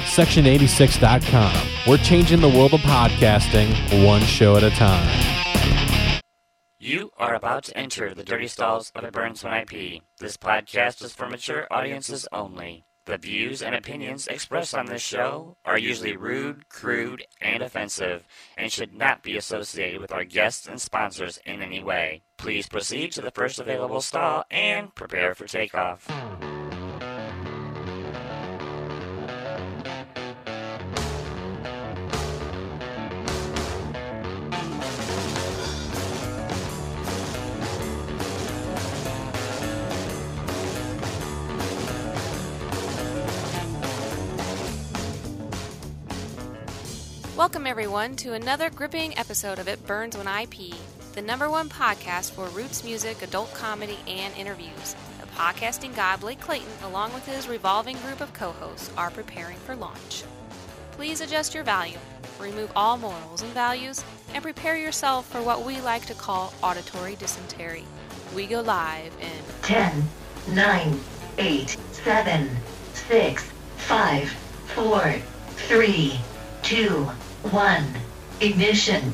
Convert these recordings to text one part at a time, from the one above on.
Section86.com. We're changing the world of podcasting one show at a time. You are about to enter the dirty stalls of a Burns When I Pee. This podcast is for mature audiences only. The views and opinions expressed on this show are usually rude, crude, and offensive, and should not be associated with our guests and sponsors in any way. Please proceed to the first available stall and prepare for takeoff. Welcome, everyone, to another gripping episode of It Burns When I Pee, the #1 podcast for roots music, adult comedy, and interviews. The podcasting god, Blake Clayton, along with his revolving group of co-hosts, are preparing for launch. Please adjust your volume, remove all morals and values, and prepare yourself for what we like to call auditory dysentery. We go live in 10, 9, 8, 7, 6, 5, 4, 3, 2, 1. Ignition.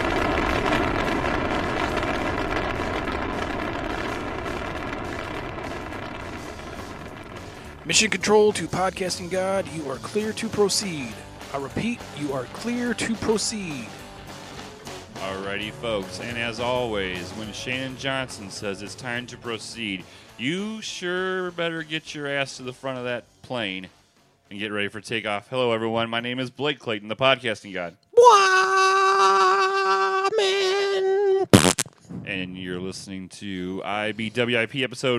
Mission control to podcasting god, you are clear to proceed. I repeat, you are clear to proceed. Alrighty, folks, and as always, when Shannon Johnson says it's time to proceed, you sure better get your ass to the front of that plane and get ready for takeoff. Hello, everyone. My name is Blake Clayton, the podcasting god. And you're listening to IBWIP episode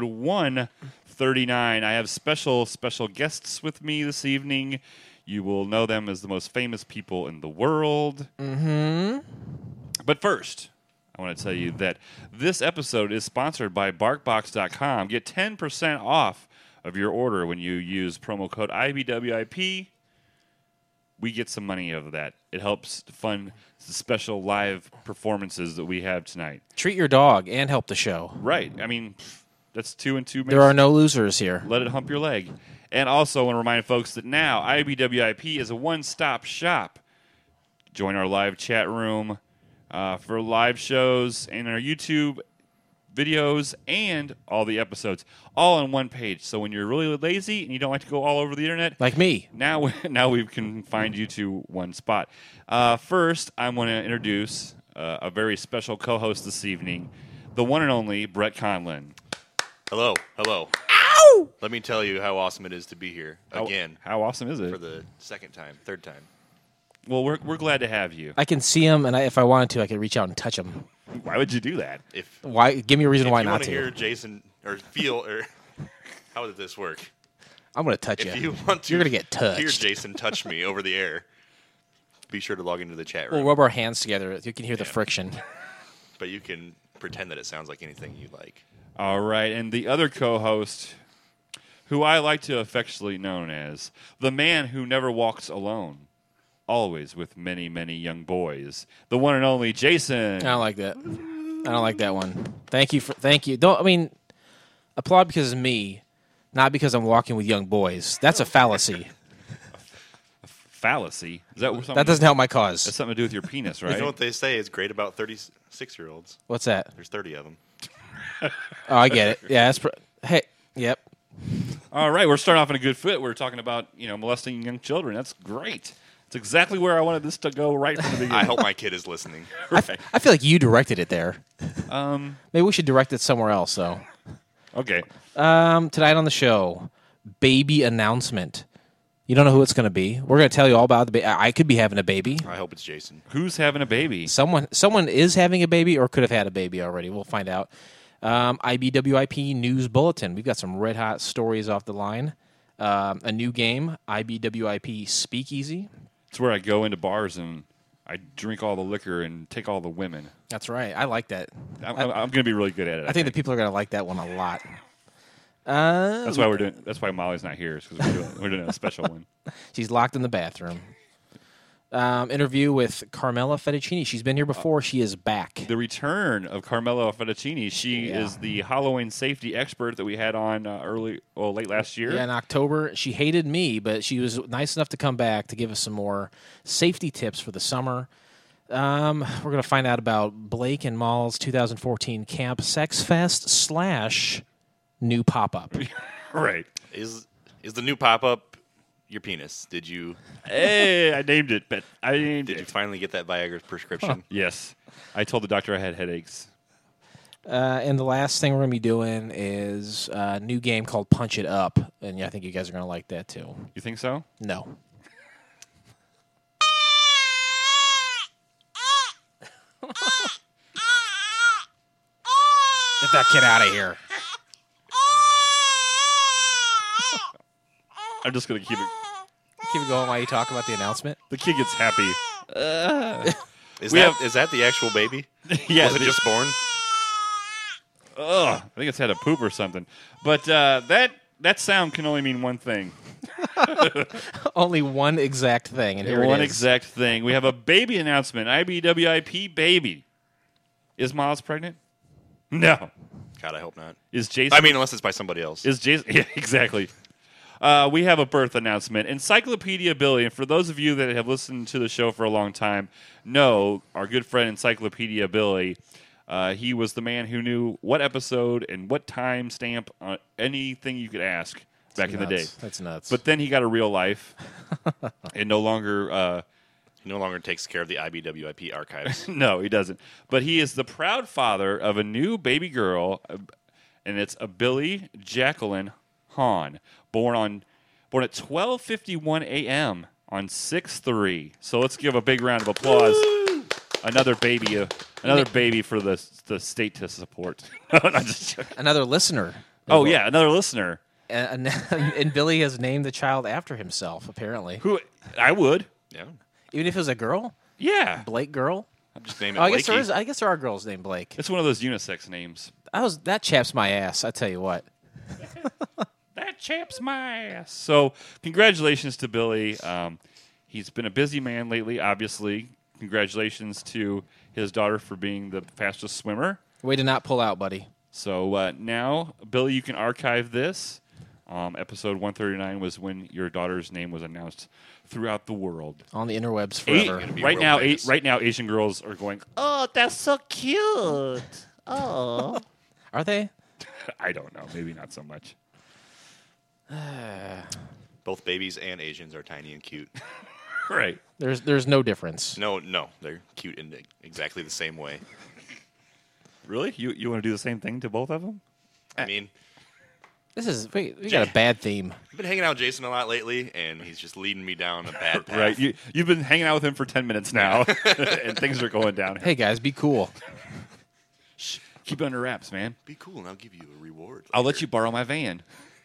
139. I have special guests with me this evening. You will know them as the most famous people in the world. Mm-hmm. But first, I want to tell you that this episode is sponsored by BarkBox.com. Get 10% off of your order when you use promo code IBWIP. We get some money out of that. It helps fund the special live performances that we have tonight. Treat your dog and help the show. Right. I mean, that's 2 and 2 minutes. There are no losers here. Let it hump your leg. And also, I want to remind folks that now IBWIP is a one-stop shop. Join our live chat room for live shows and our YouTube videos and all the episodes, all on one page. So when you're really lazy and you don't like to go all over the internet, like me, now we can find you to one spot. First, I want to introduce a very special co-host this evening, the one and only Brett Conlon. Hello. Ow! Let me tell you how awesome it is to be here again. How awesome is it? For the third time. Well, we're glad to have you. I can see him, and if I wanted to, I could reach out and touch him. Why would you do that? Why? Give me a reason why not to. If you want to hear Jason or feel or how does this work? I'm going to touch you. If you want to, you're going to get touched. Hear Jason touch me over the air. Be sure to log into the chat room. We'll rub our hands together. You can hear the friction. But you can pretend that it sounds like anything you like. All right, and the other co-host, who I like to affectionately known as the man who never walks alone, always with many, many young boys, the one and only Jason. I don't like that. I don't like that one. Thank you. Applaud because it's me, not because I'm walking with young boys. That's a fallacy. Fallacy? Is that something? That doesn't help my cause. That's something to do with your penis, right? You know what they say is great about 36-year-olds? What's that? There's 30 of them. Oh, I get it. Yeah, hey, yep. All right, we're starting off in a good foot. We're talking about molesting young children. That's great. It's exactly where I wanted this to go right from the beginning. I hope my kid is listening. Right. I feel like you directed it there. Maybe we should direct it somewhere else, though. Okay. Tonight on the show, baby announcement. You don't know who it's going to be. We're going to tell you all about the baby. I could be having a baby. I hope it's Jason. Who's having a baby? Someone is having a baby or could have had a baby already. We'll find out. IBWIP News Bulletin. We've got some red-hot stories off the line. A new game, IBWIP Speakeasy. It's where I go into bars and I drink all the liquor and take all the women. That's right. I like that. I'm going to be really good at it. I think the people are going to like that one a lot. That's why we're doing. That's why Molly's not here, because we're doing a special one. She's locked in the bathroom. Interview with Carmela Fettuccini. She's been here before. She is back. The return of Carmela Fettuccini. She is the Halloween safety expert that we had on late last year. Yeah, in October. She hated me, but she was nice enough to come back to give us some more safety tips for the summer. We're going to find out about Blake and Maul's 2014 Camp Sex Fest / new pop-up. Right. Is the new pop-up your penis? Did you? Hey, I named it, but Did you finally get that Viagra prescription? Yes. I told the doctor I had headaches. And the last thing we're going to be doing is a new game called Punch It Up, and I think you guys are going to like that too. You think so? No. Get that kid out of here. I'm just going to keep it. Keep it going while you talk about the announcement. The kid gets happy. Is We that the actual baby? Yeah, Was it just born? Ugh, I think it's had a poop or something. But that sound can only mean one thing. Only one exact thing, and here One it is. exact thing. We have a baby announcement. IBWIP baby. Is Miles pregnant? No. God, I hope not. Is Jason? I mean, unless it's by somebody else. Is Jason? Yeah, exactly. We have a birth announcement. Encyclopedia Billy, and for those of you that have listened to the show for a long time, know our good friend Encyclopedia Billy. He was the man who knew what episode and what time stamp on anything you could ask back in the day. That's nuts. But then he got a real life and no longer... He no longer takes care of the IBWIP archives. no, he doesn't. But he is the proud father of a new baby girl, and it's a Billy Jacqueline Hahn, born at 12:51 a.m. on 6/3. So let's give a big round of applause. Another baby for the state to support. I'm just joking. Another listener. Oh yeah, another listener. And Billy has named the child after himself, apparently. Who I would. Yeah. Even if it was a girl? Yeah. Blake girl? I'm just naming Oh, it Blakey. I guess there are girls named Blake. It's one of those unisex names. That chaps my ass, I tell you what. That chaps my ass. So, congratulations to Billy. He's been a busy man lately, obviously. Congratulations to his daughter for being the fastest swimmer. Way to not pull out, buddy. So, now, Billy, you can archive this. Episode 139 was when your daughter's name was announced throughout the world. On the interwebs forever. be Right real now, famous. right now, Asian girls are going, "Oh, that's so cute." Oh, Are they? I don't know. Maybe not so much. Both babies and Asians are tiny and cute. Right. There's no difference. No, they're cute in exactly the same way. Really? You want to do the same thing to both of them? I mean, We got a bad theme. I've been hanging out with Jason a lot lately, and he's just leading me down a bad path. Right. You've been hanging out with him for 10 minutes now, and things are going down. Hey, guys, be cool. Shh, keep it under wraps, man. Be cool, and I'll give you a reward. I'll let you borrow my van.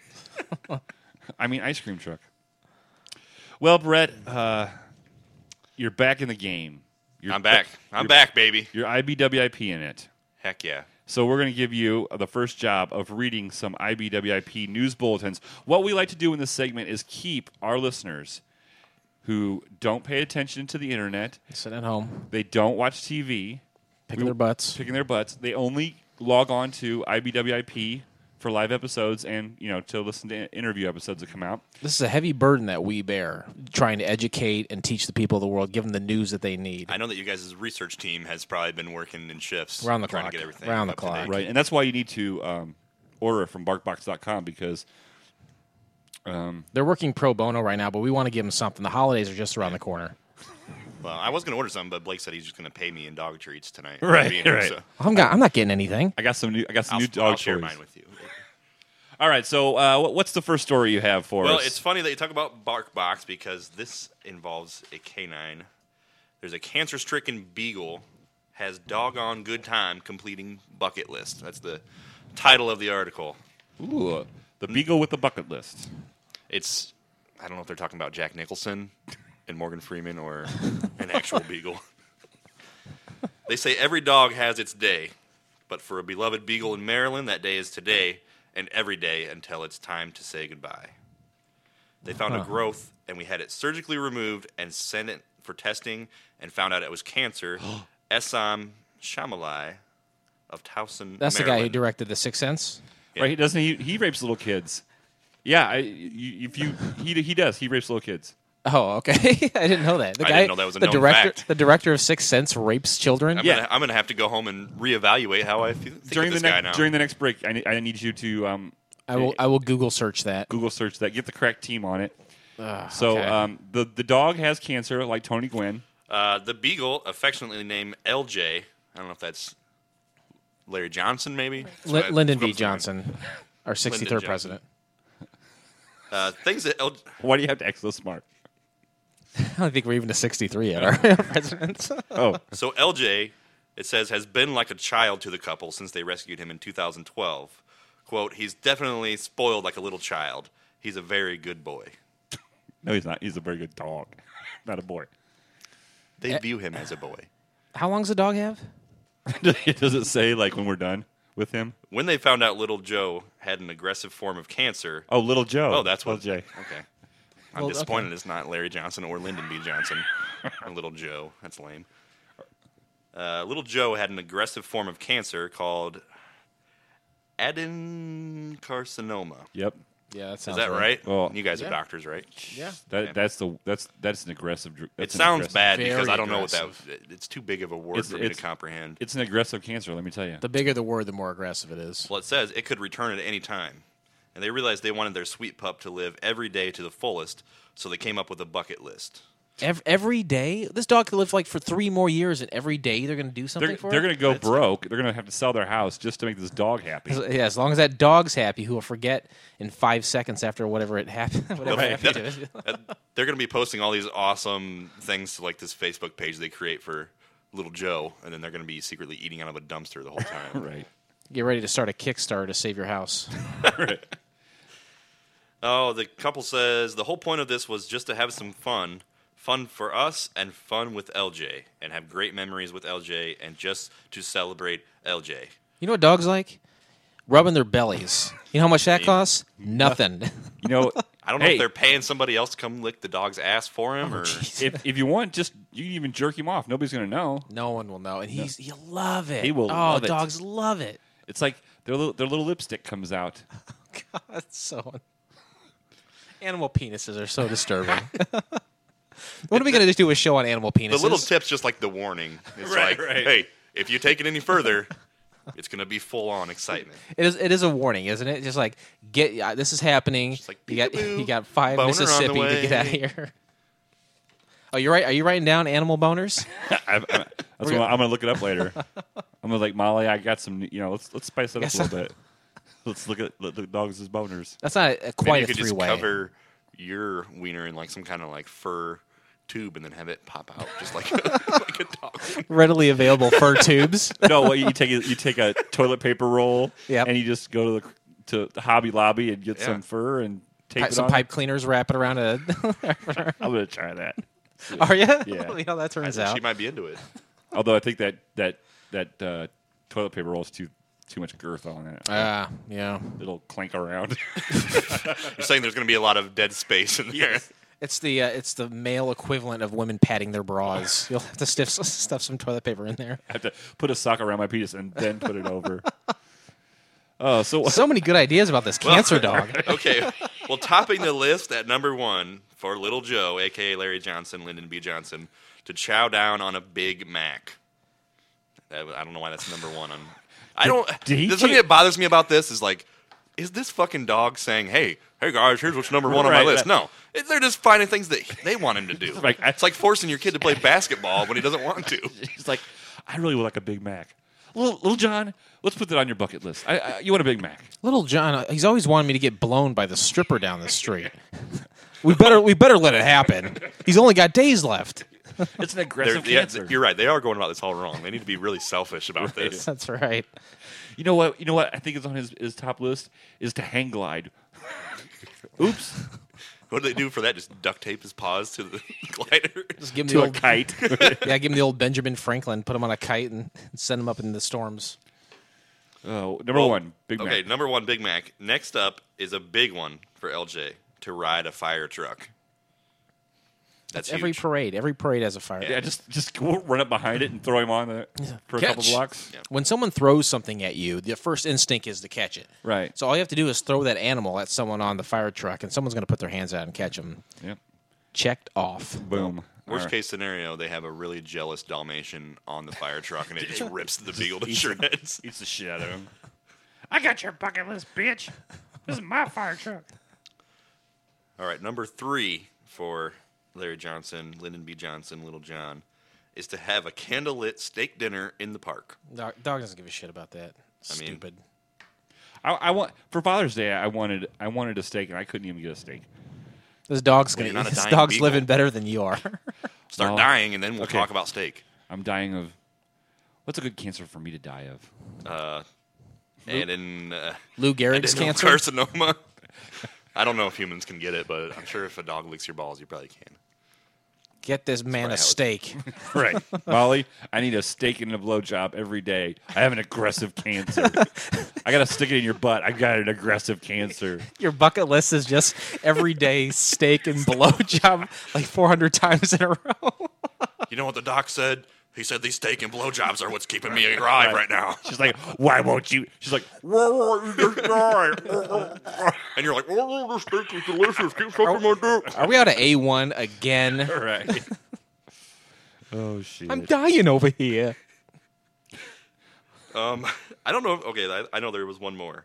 I mean, ice cream truck. Well, Brett, you're back in the game. I'm back. I'm back, baby. You're IBWIP in it. Heck yeah. So we're going to give you the first job of reading some IBWIP news bulletins. What we like to do in this segment is keep our listeners who don't pay attention to the internet. Sit at home, They don't watch TV. picking their butts. Picking their butts. They only log on to IBWIP for live episodes and, to listen to interview episodes that come out. This is a heavy burden that we bear, trying to educate and teach the people of the world, give them the news that they need. I know that you guys' research team has probably been working in shifts. Round the trying clock. to get everything Round the up to clock. date. Right, and that's why you need to order it from BarkBox.com because They're working pro bono right now, but we want to give them something. The holidays are just around the corner. Well, I was going to order something, but Blake said he's just going to pay me in dog treats tonight. Right, Being here, right. so I'm not getting anything. I got some new I'll dog share toys. mine with you. All right, so what's the first story you have for Well, us? it's funny that you talk about BarkBox because this involves a canine. There's a cancer-stricken beagle has doggone good time completing bucket list. That's the title of the article. Ooh, the Beagle with the bucket list. It's, I don't know if they're talking about Jack Nicholson and Morgan Freeman or an actual beagle. They say every dog has its day, but for a beloved beagle in Maryland, that day is today and every day until it's time to say goodbye. They found a growth, and we had it surgically removed and sent it for testing and found out it was cancer. Essam Shamalai of Towson, That's the guy who Maryland. directed The Sixth Sense. Yeah. Right? Doesn't he rapes little kids? Yeah, he does. He rapes little kids. Oh, okay. I didn't know that. The I guy, didn't know that was a the known director, fact. the director of Sixth Sense rapes children. I'm gonna have to go home and reevaluate how I think During of the this guy now. during the next break, I need you to I will Google search that. Google search that. Get the correct team on it. Okay. The dog has cancer, like Tony Gwynn. The Beagle, affectionately named LJ. I don't know if that's Larry Johnson, maybe. Lyndon B. Johnson, our 63rd Lyndon Johnson. president. Things that Why do you have to X so smart? I don't think we're even to 63 yet, our presidents. Oh, So LJ, it says, has been like a child to the couple since they rescued him in 2012. Quote, he's definitely spoiled like a little child. He's a very good boy. no, he's not. He's a very good dog, not a boy. They view him as a boy. How long's the dog have? Does it say like when we're done with him? When they found out little Joe had an aggressive form of cancer. Oh, little Joe. Oh, that's what. Little Jay. Okay. I'm Well, disappointed okay. it's not Larry Johnson or Lyndon B. Johnson or little Joe. That's lame. Little Joe had an aggressive form of cancer called adenocarcinoma. Yep. Yeah, that Is sounds that right? Well, you guys yeah. are doctors, right? Yeah. That's an aggressive. It That's an sounds aggressive- bad Very because I don't know what aggressive. that. It's too big of a word It's- for me to it's- comprehend. It's an aggressive cancer. Let me tell you. The bigger the word, the more aggressive it is. Well, it says it could return at any time, and they realized they wanted their sweet pup to live every day to the fullest, so they came up with a bucket list. Every day? This dog could live like for 3 more years, and every day they're going to do something They're for going it? to go broke. They're going to have to sell their house just to make this dog happy. Yeah, as long as that dog's happy, who will forget in 5 seconds after whatever it happened. Whatever Right. happened to it. They're going to be posting all these awesome things to like this Facebook page they create for little Joe, and then they're going to be secretly eating out of a dumpster the whole time. Right. Get ready to start a Kickstarter to save your house. Oh, the couple says the whole point of this was just to have some fun. Fun for us and fun with LJ, and have great memories with LJ, and just to celebrate LJ. You know what dogs like? Rubbing their bellies. You know how much that costs? Nothing. You know, I don't know hey, if they're paying somebody else to come lick the dog's ass for him, or if you want, just you can even jerk him off. Nobody's going to know. No one will know, and he'll love it. He will love it. dogs love it. It's like their little lipstick comes out. God, that's so. Animal penises are so disturbing. What are we going to do a show on animal penises? the little tip's just like the warning. It's Right, like, right. hey, if you take it any further, it's going to be full on excitement. It is a warning, isn't it? Just like this is happening. Just like, you got 5 peekaboo, boner on the Mississippi to get out of way. here. Oh, you're right. Are you writing down animal boners? I'm going to look it up later. I'm going to like Molly. I got some. Let's spice it up a little bit. Let's look at the dogs as boners. That's not Maybe quite you a could just 3-way. cover your wiener in like some kind of like fur tube and then have it pop out just like like a dog. Readily available fur tubes. No, what you take a toilet paper roll. Yep. And you just go to the Hobby Lobby and get Yeah. some fur and tape it Some on. pipe cleaners, wrap it around a. I'm going to try that. Are you? Yeah. You know, that I turns think out. she might be into it. Although I think that toilet paper roll is too much girth on it. Yeah. It'll clank around. You're saying there's going to be a lot of dead space in there. It's the male equivalent of women padding their bras. You'll have to stuff some toilet paper in there. I have to put a sock around my penis and then put it over. Oh, So many good ideas about this cancer dog. Okay, well, topping the list at number 1 for Little Joe, a.k.a. Larry Johnson, Lyndon B. Johnson, to chow down on a Big Mac. I don't know why that's number 1 on... did he The thing that bothers me about this is like, is this fucking dog saying, hey guys, here's what's number 1 on my Right, list? No. They're just finding things that they want him to do. Like, It's like forcing your kid to play basketball when he doesn't want to. He's like, I really would like a Big Mac. Little John, let's put that on your bucket list. You want a Big Mac? Little John, he's always wanted me to get blown by the stripper down the street. We better let it happen. He's only got days left. It's an aggressive Yeah, cancer. you're right. They are going about this all wrong. They need to be really selfish about Right. this. That's right. You know what? I think is on his top list is to hang glide. Oops. What do they do for that? Just duct tape his paws to the glider? Just give him To the a old kite. yeah, give him the old Benjamin Franklin. Put him on a kite and send him up in the storms. Oh, number 1, Big Mac. Okay, number 1, Big Mac. Next up is a big one for LJ, to ride a fire truck. That's every huge. parade. Every parade has a fire. Yeah, just go run up behind it and throw him on for a couple Catch. blocks. Yeah. When someone throws something at you, the first instinct is to catch it. Right. So all you have to do is throw that animal at someone on the fire truck, and someone's going to put their hands out and catch them. Yep. Checked off. Boom. Worst All right. case scenario, they have a really jealous Dalmatian on the fire truck, and it just rips the beagle to shreds. Eats the shit out of him. I got your bucket list, bitch. This is my fire truck. All right, number 3 for Larry Johnson, Lyndon B. Johnson, Little John, is to have a candlelit steak dinner in the park. Dog doesn't give a shit about that. I mean- Stupid. I want for Father's Day. I wanted a steak, and I couldn't even get a steak. This dog's Well, going you're to. not a This dying dog's beagle. living better than you are. Start Well, dying, and then we'll okay. talk about steak. I'm dying of. What's a good cancer for me to die of? And in Lou Gehrig's cancer. carcinoma. I don't know if humans can get it, but I'm sure if a dog licks your balls, you probably can. Get this man a how it- steak. Right, Molly. I need a steak and a blowjob every day. I have an aggressive cancer. I gotta stick it in your butt. I got an aggressive cancer. Your bucket list is just everyday steak and blowjob like 400 times in a row. You know what the doc said? He said these steak and blowjobs are what's keeping me alive right now. She's like, why won't you? She's like, And you're like, oh, the steak is delicious. Keep sucking my dick. Are we out of A1 again? right. Oh shit. I'm dying over here. I don't know. Okay, I know there was one more.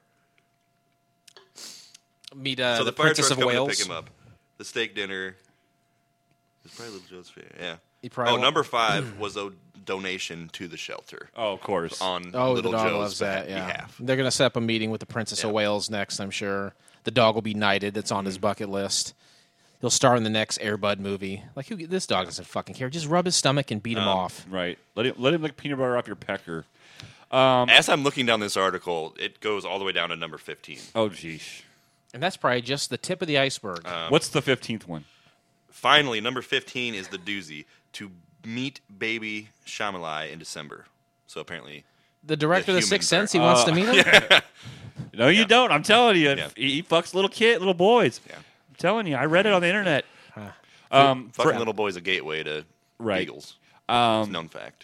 Meet So the the fire Princess truck's of coming to Wales. pick him up. The steak dinner. It's probably Little Joe's favorite. Yeah. He probably Oh, won't- number 5 was a donation to the shelter Oh, of course. on Oh, Little the dog Joe's loves that. Yeah, behalf. they're gonna set up a meeting with the Princess of Yeah. Wales next. I'm sure the dog will be knighted. It's on his bucket list. He'll star in the next Air Bud movie. Like, this dog doesn't fucking care. Just rub his stomach and beat him off. Right. Let him lick peanut butter off your pecker. As I'm looking down this article, it goes all the way down to number 15. Oh, geesh. And that's probably just the tip of the iceberg. What's the 15th one? Finally, number 15 is the doozy, to meet baby Shyamalan in December. So apparently, the director of The humans Sixth Sense, he are- wants to meet him. No, you don't. I'm telling you. Yeah. He fucks little boys. Yeah. I'm telling you. I read it on the internet. fucking for- little boy's a gateway to Right. beagles. It's a known fact.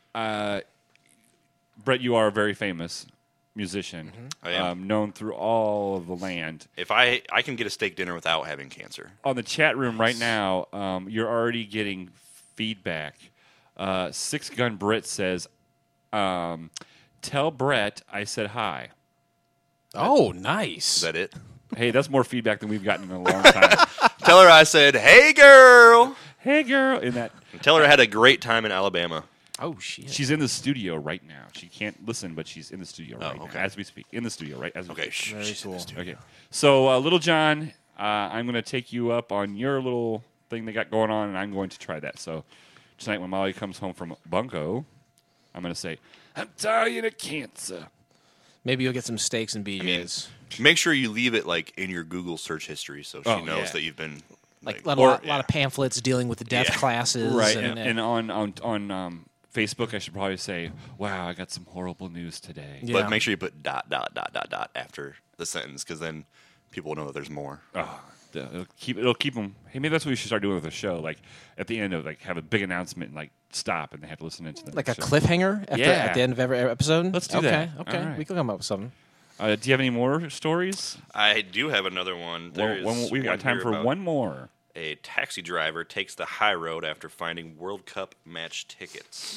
Brett, you are a very famous musician, I am. known through all of the land. If I can get a steak dinner without having cancer. On the chat room right now, you're already getting feedback. Six Gun Brit says, "Tell Brett I said hi." Oh, nice. Is that it? Hey, that's more feedback than we've gotten in a long time. Tell her I said, hey, girl. Hey, girl, in that Tell her I had a great time in Alabama. Oh, shit. she's in the studio right now. She can't listen, but she's in the studio right okay. now as we speak. In the studio, right? As we Okay, speak. Very cool. Okay. So, Little John, I'm going to take you up on your little thing they got going on, and I'm going to try that. So, tonight when Molly comes home from Bunko, I'm going to say, I'm dying of cancer. Maybe you'll get some steaks and BJ's. Make sure you leave it like in your Google search history so she Oh, knows yeah. that you've been like like a lot of pamphlets dealing with the deaf Yeah. classes. Right. And, And on Facebook, I should probably say, wow, I got some horrible news today. Yeah. But make sure you put ... after the sentence because then people will know that there's more. Oh, it'll keep them. Hey, maybe that's what we should start doing with the show. Like at the end of have a big announcement and stop, and they have to listen into the like a next show. cliffhanger at, Yeah. at the end of every episode? Let's do okay, that. Okay, All right. we can come up with something. Do you have any more stories? I do have another one. There is We've got one time here for about one more. A taxi driver takes the high road after finding World Cup match tickets.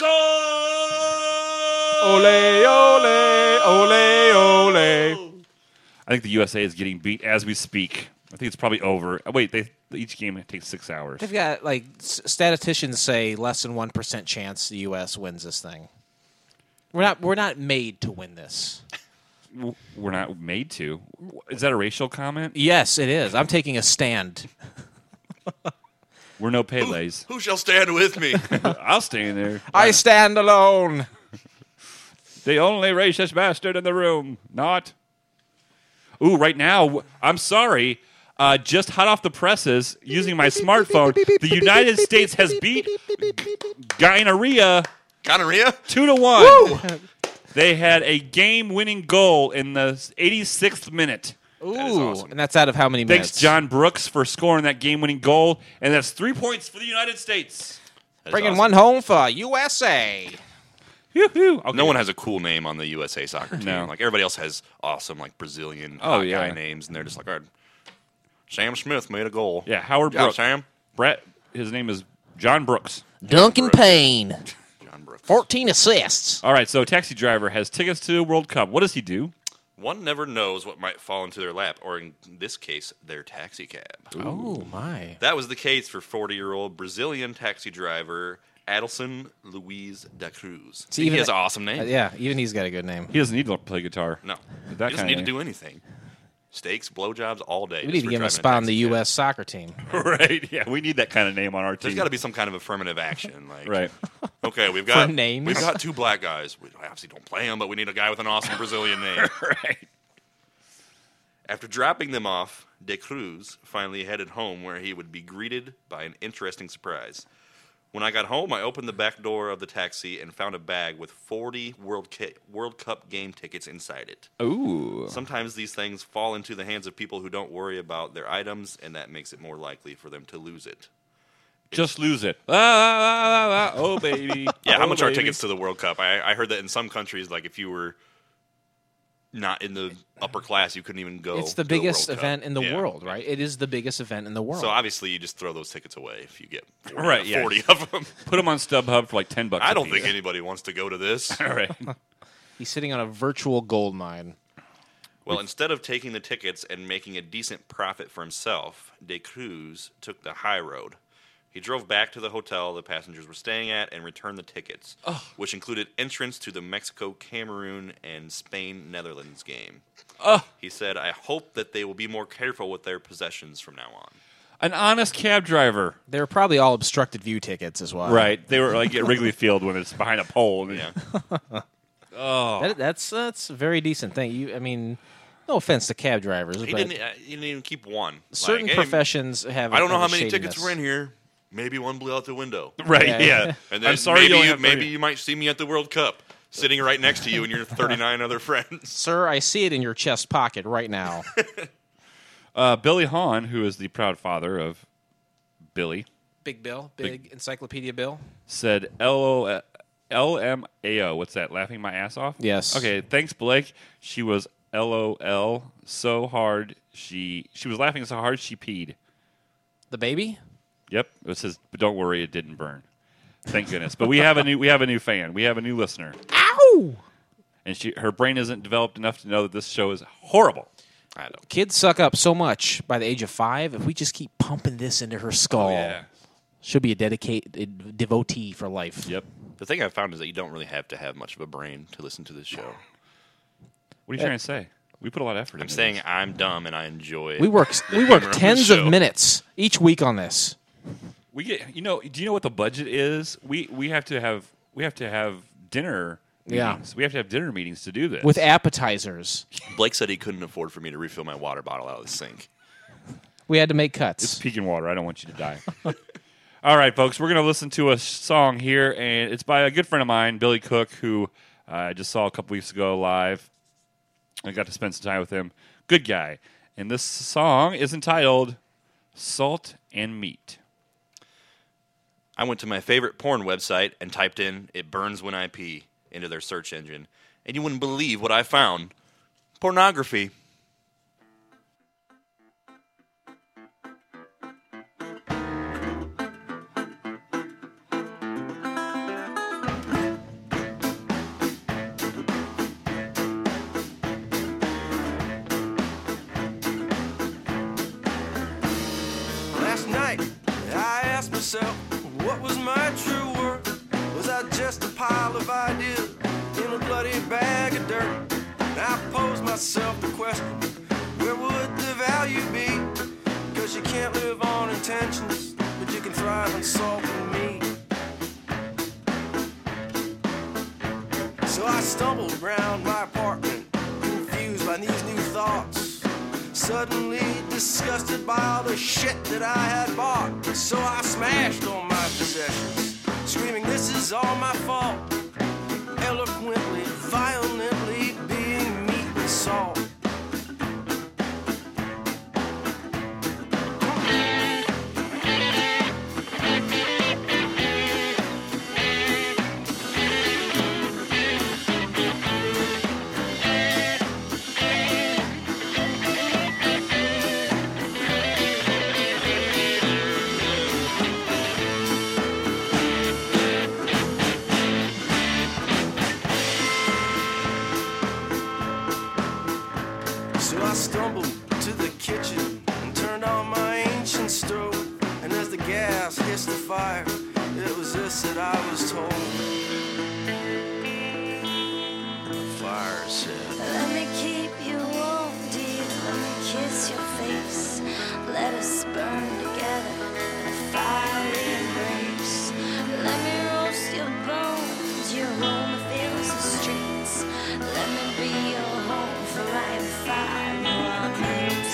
Ole, ole, ole, ole. I think the USA is getting beat as we speak. I think it's probably over. Wait, each game takes 6 hours. They've got statisticians say less than 1% chance the U.S. wins this thing. We're not made to win this. We're not made to. Is that a racial comment? Yes, it is. I'm taking a stand. We're no Pele's. Who shall stand with me? I'll stay in there. I stand alone. The only racist bastard in the room. Not. Ooh, right now, I'm sorry. Just hot off the presses, using my smartphone, the United States has beat gonorrhea Gonorrhea? 2-1. They had a game-winning goal in the 86th minute. Ooh, That is awesome. and that's out of how many minutes? Thanks, John Brooks, for scoring that game-winning goal, and that's 3 points for the United States. That is Bringing awesome. one home for USA. Yoo-hoo. Okay. No one has a cool name on the USA soccer team. No. Like everybody else has awesome, like Brazilian Oh, hot yeah. guy names, and they're just like, all right, Sam Smith made a goal. Yeah, Howard Good job, Brooks. Sam. Brett, his name is John Brooks. Duncan Brooks. Payne, John Brooks. 14 assists. All right, so Taxi Driver has tickets to the World Cup. What does he do? One never knows what might fall into their lap, or in this case, their taxi cab. Oh, my. That was the case for 40-year-old Brazilian taxi driver Adelson Luiz da Cruz. See, he even has an that- awesome name. Yeah, even he's got a good name. He doesn't need to play guitar. No, That he doesn't kinda need to name. do anything. Steaks, blowjobs all day. We just need to for give him a driving spot on the taxi cab. U.S. soccer team. Right, yeah, we need that kind of name on our team. There's got to be some kind of affirmative action. Like, Right. okay, we've got names? We've got 2 black guys. We obviously don't play them, but we need a guy with an awesome Brazilian name. Right. After dropping them off, De Cruz finally headed home, where he would be greeted by an interesting surprise. When I got home, I opened the back door of the taxi and found a bag with 40 World Cup game tickets inside it. Ooh. Sometimes these things fall into the hands of people who don't worry about their items, and that makes it more likely for them to lose it. Just lose it. Oh, baby. Yeah, how Oh, much are baby. tickets to the World Cup? I heard that in some countries, like if you were not in the upper class, you couldn't even go. It's the to biggest World Cup. event in the Yeah. world, right? It is the biggest event in the world. So obviously, you just throw those tickets away if you get 40, Right, yeah. 40 of them. Put them on StubHub for like $10. I don't a think piece. anybody wants to go to this. All right. He's sitting on a virtual gold mine. Well, instead of taking the tickets and making a decent profit for himself, De Cruz took the high road. He drove back to the hotel the passengers were staying at and returned the tickets, which included entrance to the Mexico, Cameroon, and Spain, Netherlands game. He said, I hope that they will be more careful with their possessions from now on. An honest cab driver. They were probably all obstructed view tickets as well. Right. They were like at Wrigley Field when it's behind a pole. Yeah. That's a very decent thing. I mean, no offense to cab drivers, He but didn't even keep one. certain Like, hey, professions have. I don't know have how a many shadiness. tickets were in here. Maybe one blew out the window. Right, Yeah. yeah. And then I'm sorry you only have maybe 30. you might see me at the World Cup, sitting right next to you and your 39 other friends. Sir, I see it in your chest pocket right now. Billy Hahn, who is the proud father of Billy, Big Bill, big Encyclopedia Bill. said LMAO. What's that? Laughing my ass off? Yes. Okay, thanks, Blake. She was LOL so hard. She was laughing so hard she peed. The baby? Yep. It says, but don't worry, it didn't burn. Thank goodness. But we have a new fan. We have a new listener. Ow! And her brain isn't developed enough to know that this show is horrible. I don't. Kids suck up so much by the age of 5. If we just keep pumping this into her skull, she'll be a dedicated devotee for life. Yep. The thing I've found is that you don't really have to have much of a brain to listen to this show. What are you trying to say? We put a lot of effort I'm into saying this. I'm dumb and I enjoy. We work humor on the tens show. of minutes each week on this. We get, do you know what the budget is? We have to have dinner Yeah. meetings. We have to have dinner meetings to do this. With appetizers. Blake said he couldn't afford for me to refill my water bottle out of the sink. We had to make It's cuts. peaking water. I don't want you to die. All right, folks, we're going to listen to a song here, and it's by a good friend of mine, Billy Cook, who I just saw a couple weeks ago live. I got to spend some time with him. Good guy. And this song is entitled Salt and Meat. I went to my favorite porn website and typed in "It burns when I pee" into their search engine, and you wouldn't believe what I found: pornography. Last night, I asked myself, what was my true worth? Was I just a pile of ideas in a bloody bag of dirt? And I posed myself the question, where would the value be? Cause you can't live on intentions, but you can thrive on salt and meat. So I stumbled around my apartment, confused by these new thoughts. Suddenly disgusted by all the shit that I had bought. So I smashed all my possessions, screaming, this is all my fault. Eloquently, violently being meat and salt. gas hissed the fire. It was this that I was told. The fire said, let me keep you warm, dear. Let me kiss your face. Let us burn together in a fiery embrace. Let me roast your bones. Your aroma fills the streets. Let me be your home for right fire. New Orleans.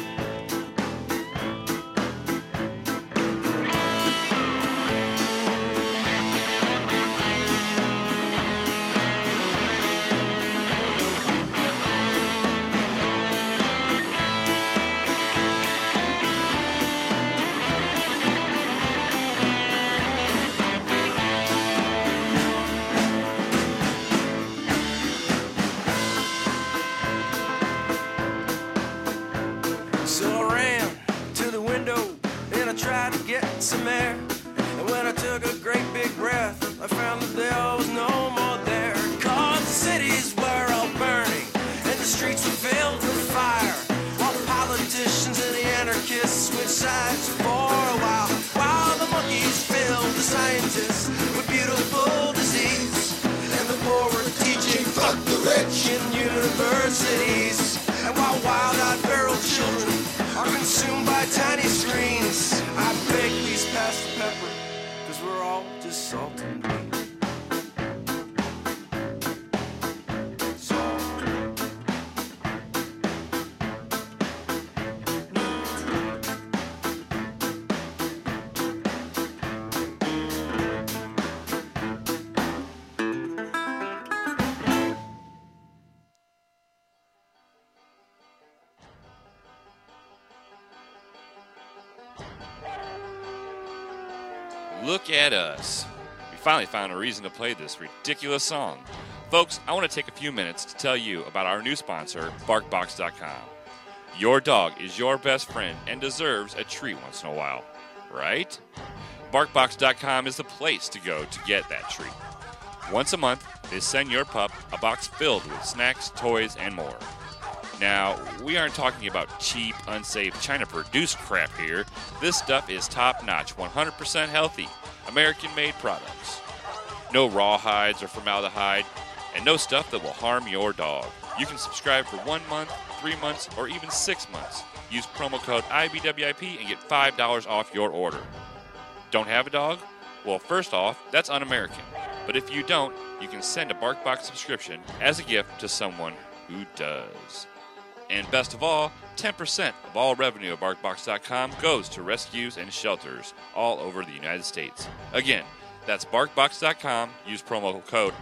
So I ran to the window and I tried to get some air. And when I took a great big breath, I found that there was no more there. 'Cause the cities were all burning and the streets were filled with fire, while the politicians and the anarchists switched sides for a while the monkeys filled the scientists with beautiful disease, and the poor were teaching fuck the rich in universities. And while wild-eyed feral children are consumed by tiny screens, I beg please pass the pepper, 'cause we're all just salt and meat. Salt. Look at us. We finally found a reason to play this ridiculous song. Folks, I want to take a few minutes to tell you about our new sponsor, BarkBox.com. Your dog is your best friend and deserves a treat once in a while, right? BarkBox.com is the place to go to get that treat. Once a month, they send your pup a box filled with snacks, toys, and more. Now, we aren't talking about cheap, unsafe, China-produced crap here. This stuff is top-notch, 100% healthy, American-made products. No rawhides or formaldehyde, and no stuff that will harm your dog. You can subscribe for 1 month, 3 months, or even 6 months. Use promo code IBWIP and get $5 off your order. Don't have a dog? Well, first off, that's un-American. But if you don't, you can send a BarkBox subscription as a gift to someone who does. And best of all, 10% of all revenue at BarkBox.com goes to rescues and shelters all over the United States. Again, that's BarkBox.com. Use promo code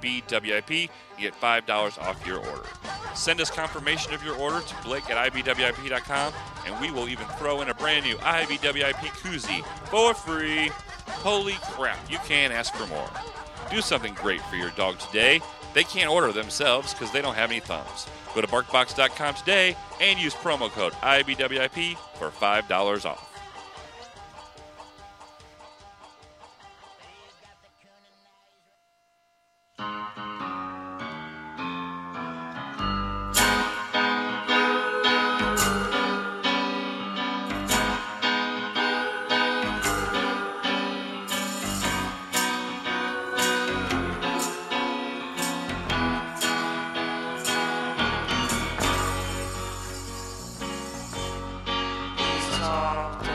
IBWIP and get $5 off your order. Send us confirmation of your order to Blake at IBWIP.com, and we will even throw in a brand new IBWIP koozie for free. Holy crap, you can't ask for more. Do something great for your dog today. They can't order themselves because they don't have any thumbs. Go to BarkBox.com today and use promo code IBWIP for $5 off. Talk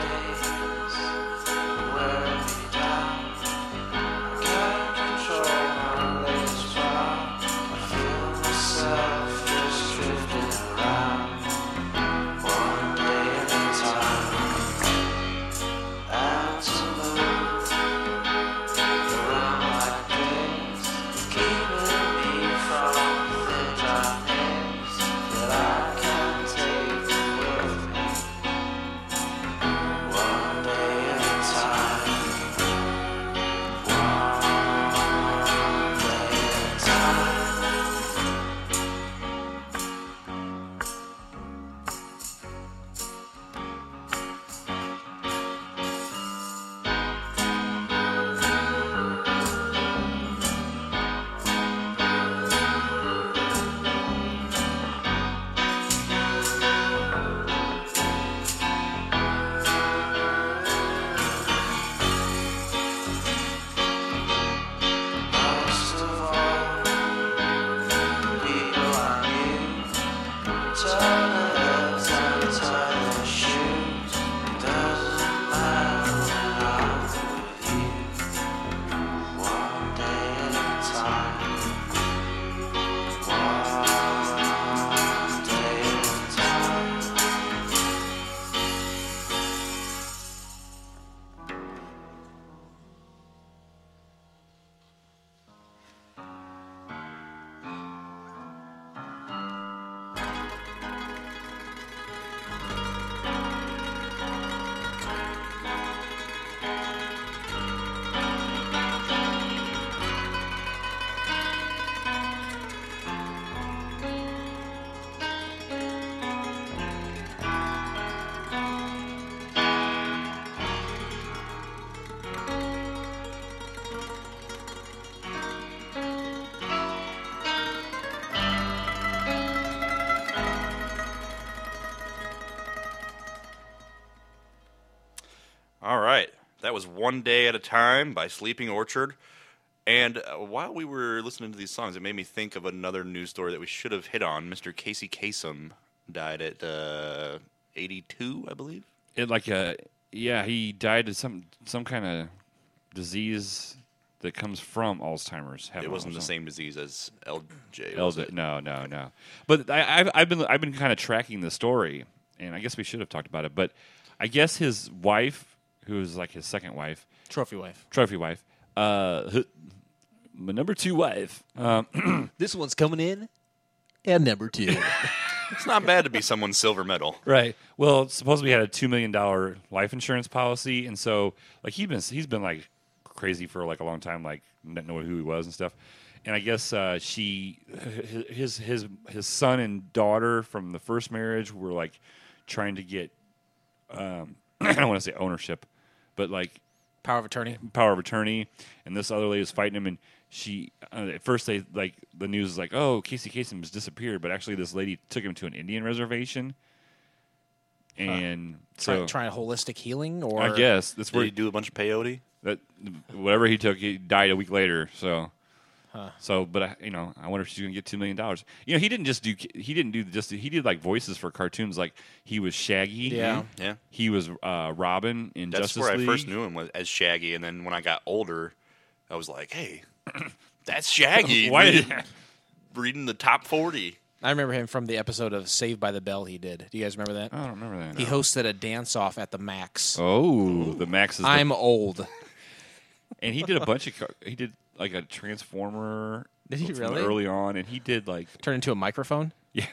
That was One Day at a Time by Sleeping Orchard. And while we were listening to these songs, it made me think of another news story that we should have hit on. Mr. Casey Kasem died at 82, I believe. He died of some kind of disease that comes from Alzheimer's. It wasn't the same disease as LJ. No. But I've been kind of tracking the story, and I guess we should have talked about it. But I guess his wife, who was like his second wife, Trophy wife. My number 2 wife. This one's coming in at number 2. It's not bad to be someone's silver medal. Right. Well, supposedly he had a $2 million life insurance policy, and so like he's been like crazy for like a long time, like not knowing who he was and stuff. And I guess his son and daughter from the first marriage were like trying to get I don't want to say ownership, but like Power of attorney. And this other lady was fighting him, and she at first the news was like, oh, Casey Kasem has disappeared, but actually this lady took him to an Indian reservation, and so trying holistic healing, or I guess that's where Did he do a bunch of peyote? that whatever he took, he died a week later. So. But I wonder if she's going to get $2 million. He did like voices for cartoons. Like he was Shaggy. Yeah. He was Robin in That's Justice where League. I first knew him as Shaggy, and then when I got older, I was like, hey, that's Shaggy. Why? Reading the top 40. I remember him from the episode of Saved by the Bell he did. Do you guys remember that? I don't remember that. He hosted a dance-off at the Max. Oh, the Max is. I'm old. And he did a bunch of. He did like a Transformer. Did he from really? Early on, and he did like. Turn into a microphone? Yeah.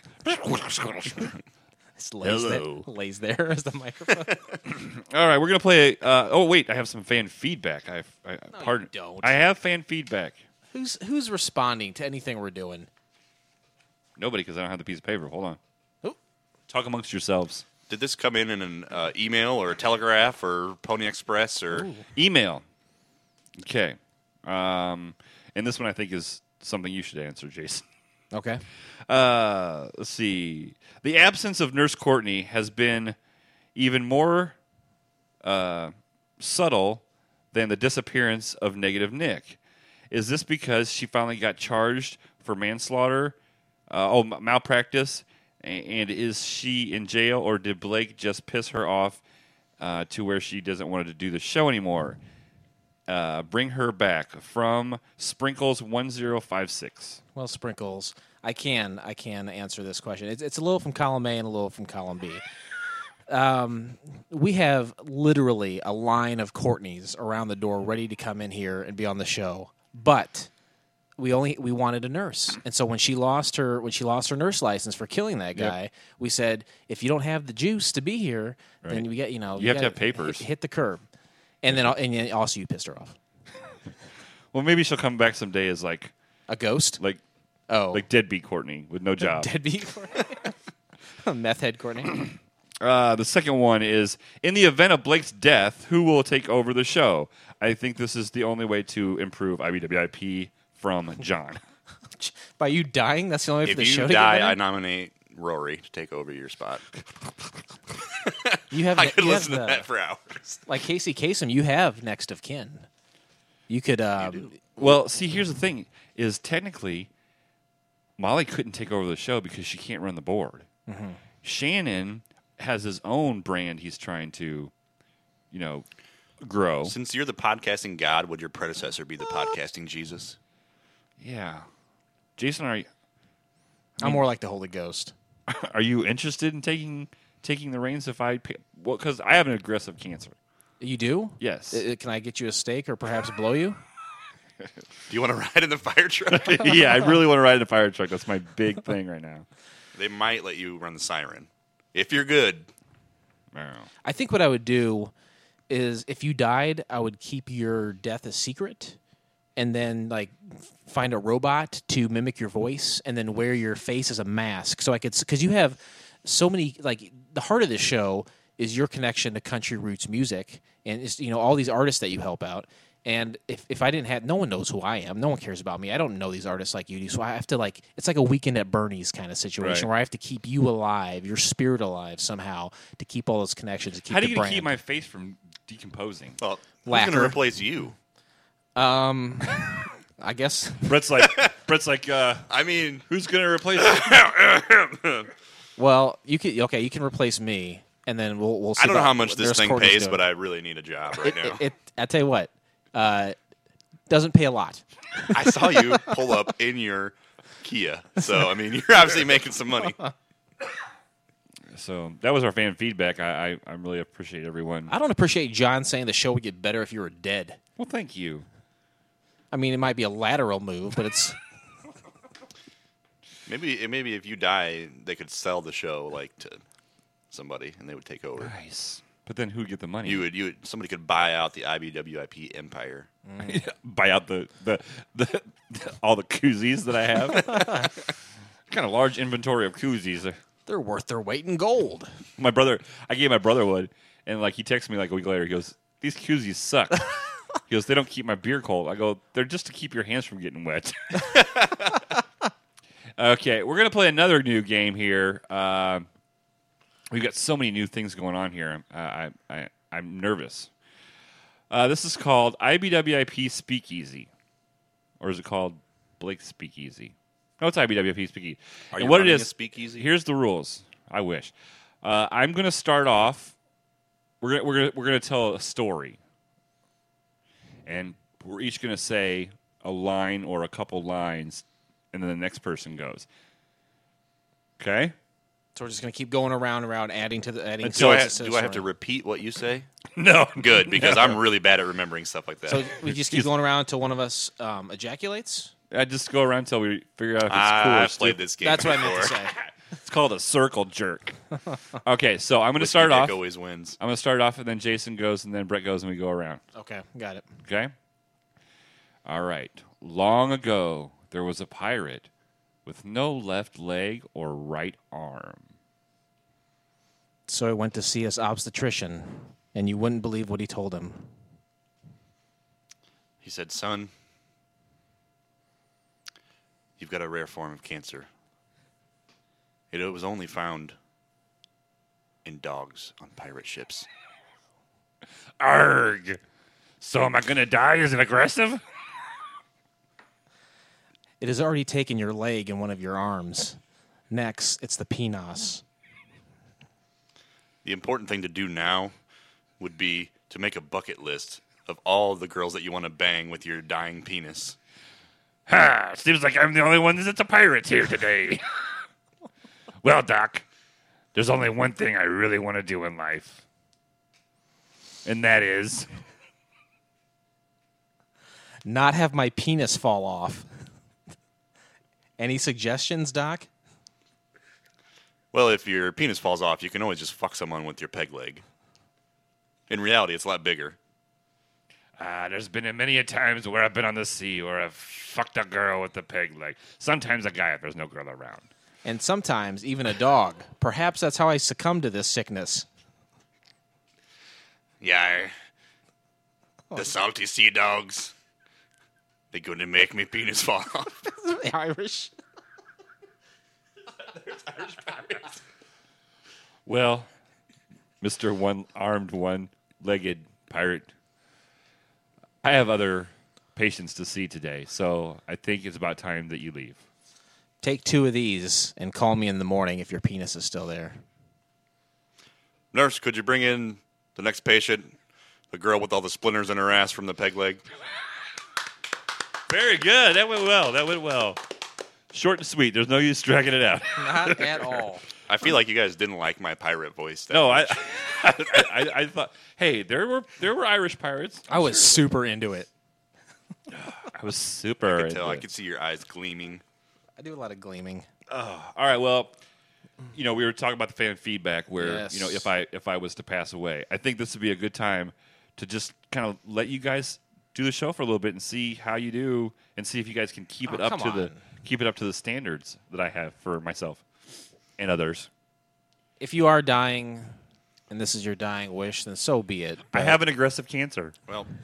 Just lays there as the microphone. All right, we're gonna play. Oh wait, I have some fan feedback. Pardon. You don't. I have fan feedback. Who's responding to anything we're doing? Nobody, because I don't have the piece of paper. Hold on. Oh. Talk amongst yourselves. Did this come in an email or a telegraph or Pony Express or Email. Okay. And this one I think is something you should answer, Jason. Okay. Let's see. The absence of Nurse Courtney has been even more subtle than the disappearance of Negative Nick. Is this because she finally got charged for manslaughter? Malpractice? And is she in jail, or did Blake just piss her off to where she doesn't want to do the show anymore? Bring her back from Sprinkles1056. Well, Sprinkles, I can answer this question. It's a little from column A and a little from column B. We have literally a line of Courtneys around the door ready to come in here and be on the show, but we wanted a nurse, and so when she lost her nurse license for killing that guy, we said, if you don't have the juice to be here, then we get you have to have papers. Hit the curb, and then also you pissed her off. Well, maybe she'll come back someday as like a ghost, like deadbeat Courtney with no job. Deadbeat Courtney, meth head Courtney. The second one is, in the event of Blake's death, who will take over the show? I think this is the only way to improve IBWIP. From John. By you dying, that's the only way for the show to If you die, get I nominate Rory to take over your spot. I could listen to that for hours. Like Casey Kasem, you have next of kin. You could. Well, see, here's the thing: is technically Molly couldn't take over the show because she can't run the board. Mm-hmm. Shannon has his own brand he's trying to, grow. Since you're the podcasting god, would your predecessor be the podcasting Jesus? Yeah. Jason, I'm more like the Holy Ghost. Are you interested in taking the reins if I pay? Well, because I have an aggressive cancer. You do? Yes. Can I get you a steak or perhaps blow you? Do you want to ride in the fire truck? Yeah, I really want to ride in the fire truck. That's my big thing right now. They might let you run the siren. If you're good. I think what I would do is if you died, I would keep your death a secret. And then, find a robot to mimic your voice, and then wear your face as a mask. So I could, because you have so many, the heart of this show is your connection to country roots music, and it's all these artists that you help out. And if I didn't have, no one knows who I am. No one cares about me. I don't know these artists like you do. So I have to it's like a Weekend at Bernie's kind of situation Right. where I have to keep you alive, your spirit alive somehow, to keep all those connections. To keep How do the you brand. keep my face from decomposing? Well, who's going to Lacquer. replace you? I guess. Brett's like, I mean, who's going to replace you? Well, you can replace me, and then we'll see. I don't know about how much what this there's thing Courtney's pays, doing. but I really need a job right now. I tell you what, doesn't pay a lot. I saw you pull up in your Kia, so I mean, you're obviously making some money. So that was our fan feedback. I really appreciate everyone. I don't appreciate John saying the show would get better if you were dead. Well, thank you. I mean, it might be a lateral move, but it's Maybe if you die, they could sell the show like to somebody, and they would take over. Nice. But then who'd get the money? You would somebody could buy out the IBWIP empire. Buy out the all the koozies that I have. Kind of large inventory of koozies. they're worth their weight in gold. I gave my brother one, and like he texted me like a week later. He goes, "These koozies suck." He goes, "They don't keep my beer cold." I go, "They're just to keep your hands from getting wet." Okay, we're gonna play another new game here. We've got so many new things going on here. I'm nervous. This is called IBWIP Speakeasy, or is it called Blake Speakeasy? No, it's IBWIP Speakeasy. Are And you what it running is? a speakeasy? Here's the rules. I wish. I'm going to start off. We're gonna tell a story, and we're each going to say a line or a couple lines, and then the next person goes. Okay. So we're just going to keep going around, adding to the adding. Do I sentences to the have to story. repeat what you say? No. Good, because I'm really bad at remembering stuff like that. So we just keep going around until one of us ejaculates. I just go around until we figure out if it's cool or I've played stupid. this game That's what I before. meant to say. It's called a circle jerk. Okay, so I'm going to Whiskey start Dick off. always wins. I'm going to start off, and then Jason goes, and then Brett goes, and we go around. Okay, got it. Okay? All right. Long ago, there was a pirate with no left leg or right arm. So I went to see his obstetrician, and you wouldn't believe what he told him. He said, "Son, you've got a rare form of cancer. It was only found in dogs on pirate ships." Arg! So am I going to die as an aggressive? It has already taken your leg and one of your arms. Next, it's the penis. The important thing to do now would be to make a bucket list of all the girls that you want to bang with your dying penis. Ha! Seems like I'm the only one that's a pirate here today. Well, Doc, there's only one thing I really want to do in life. And that is... Not have my penis fall off. Any suggestions, Doc? Well, if your penis falls off, you can always just fuck someone with your peg leg. In reality, it's a lot bigger. There's been many a times where I've been on the sea where I've fucked a girl with a peg leg. Sometimes a guy if there's no girl around. And sometimes even a dog. Perhaps that's how I succumbed to this sickness. Yeah, the salty sea dogs. They're going to make me penis fall off. Irish. Well, Mr. One-Armed, One-Legged Pirate, I have other patients to see today, so I think it's about time that you leave. Take 2 of these and call me in the morning if your penis is still there. Nurse, could you bring in the next patient? The girl with all the splinters in her ass from the peg leg. Very good. That went well. Short and sweet. There's no use dragging it out. Not at all. I feel like you guys didn't like my pirate voice. That No, much. I thought, hey, there were Irish pirates. I was super into it. I was super. I could tell. into I it. could see your eyes gleaming. I do a lot of gleaming. All right. Well, we were talking about the fan feedback where Yes. if I was to pass away, I think this would be a good time to just kind of let you guys do the show for a little bit and see how you do, and see if you guys can keep it up come to the standards that I have for myself and others. If you are dying, and this is your dying wish, then so be it. I have an aggressive cancer. Well,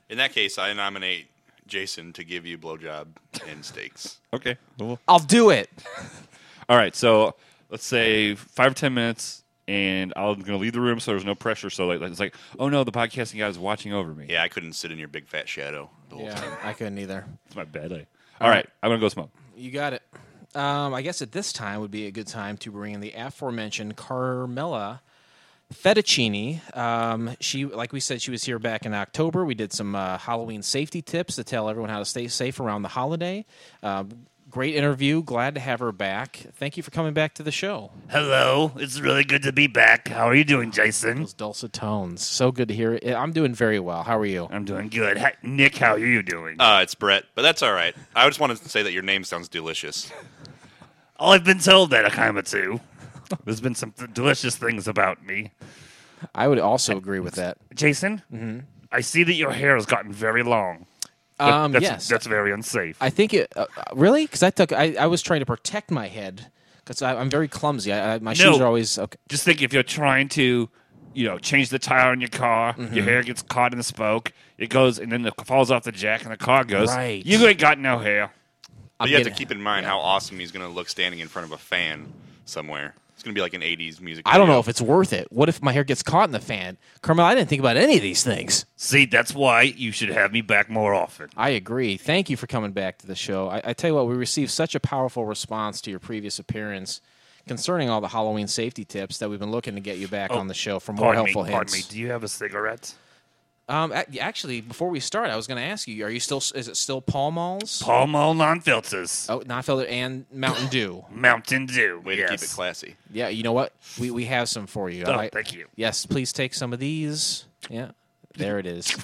In that case, I nominate Jason to give you blowjob and steaks. Okay. Cool. I'll do it. All right. So let's say 5 or 10 minutes, and I'm going to leave the room so there's no pressure. So it's like, oh no, the podcasting guy is watching over me. Yeah, I couldn't sit in your big fat shadow the whole time. I couldn't either. It's my bad day. All right. I'm going to go smoke. You got it. I guess at this time would be a good time to bring in the aforementioned Carmela Fettuccini. She, like we said, she was here back in October. We did some Halloween safety tips to tell everyone how to stay safe around the holiday. Great interview. Glad to have her back. Thank you for coming back to the show. Hello. It's really good to be back. How are you doing, Jason? Those dulcet tones. So good to hear it. I'm doing very well. How are you? I'm doing good. Hi, Nick, how are you doing? It's Brett, but that's all right. I just wanted to say that your name sounds delicious. Oh, I've been told that a time or two. There's been some delicious things about me. I would also agree with that. Jason, I see that your hair has gotten very long. Yes. That's very unsafe. I think it really because I was trying to protect my head because I'm very clumsy. My shoes are always okay. Just think if you're trying to, change the tire on your car, your hair gets caught in the spoke, it goes and then it falls off the jack and the car goes. Right. You ain't got no hair. But you have to keep in mind how awesome he's going to look standing in front of a fan somewhere. It's going to be like an 80s music video. I don't know if it's worth it. What if my hair gets caught in the fan? Carmel, I didn't think about any of these things. See, that's why you should have me back more often. I agree. Thank you for coming back to the show. I tell you what, we received such a powerful response to your previous appearance concerning all the Halloween safety tips that we've been looking to get you back on the show for more helpful hints. Pardon me, do you have a cigarette? Actually, before we start, I was going to ask you: is it still Pall Malls? Pall Mall non-filters. Oh, non-filter and Mountain Dew. Mountain Dew. Way to keep it classy. Yeah, you know what? We have some for you. Oh, thank you. Yes, please take some of these. Yeah, there it is.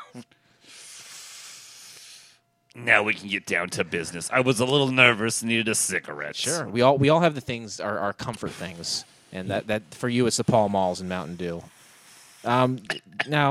Now we can get down to business. I was a little nervous, needed a cigarette. Sure, we all have the things, our comfort things, and that for you, it's the Pall Malls and Mountain Dew. Now.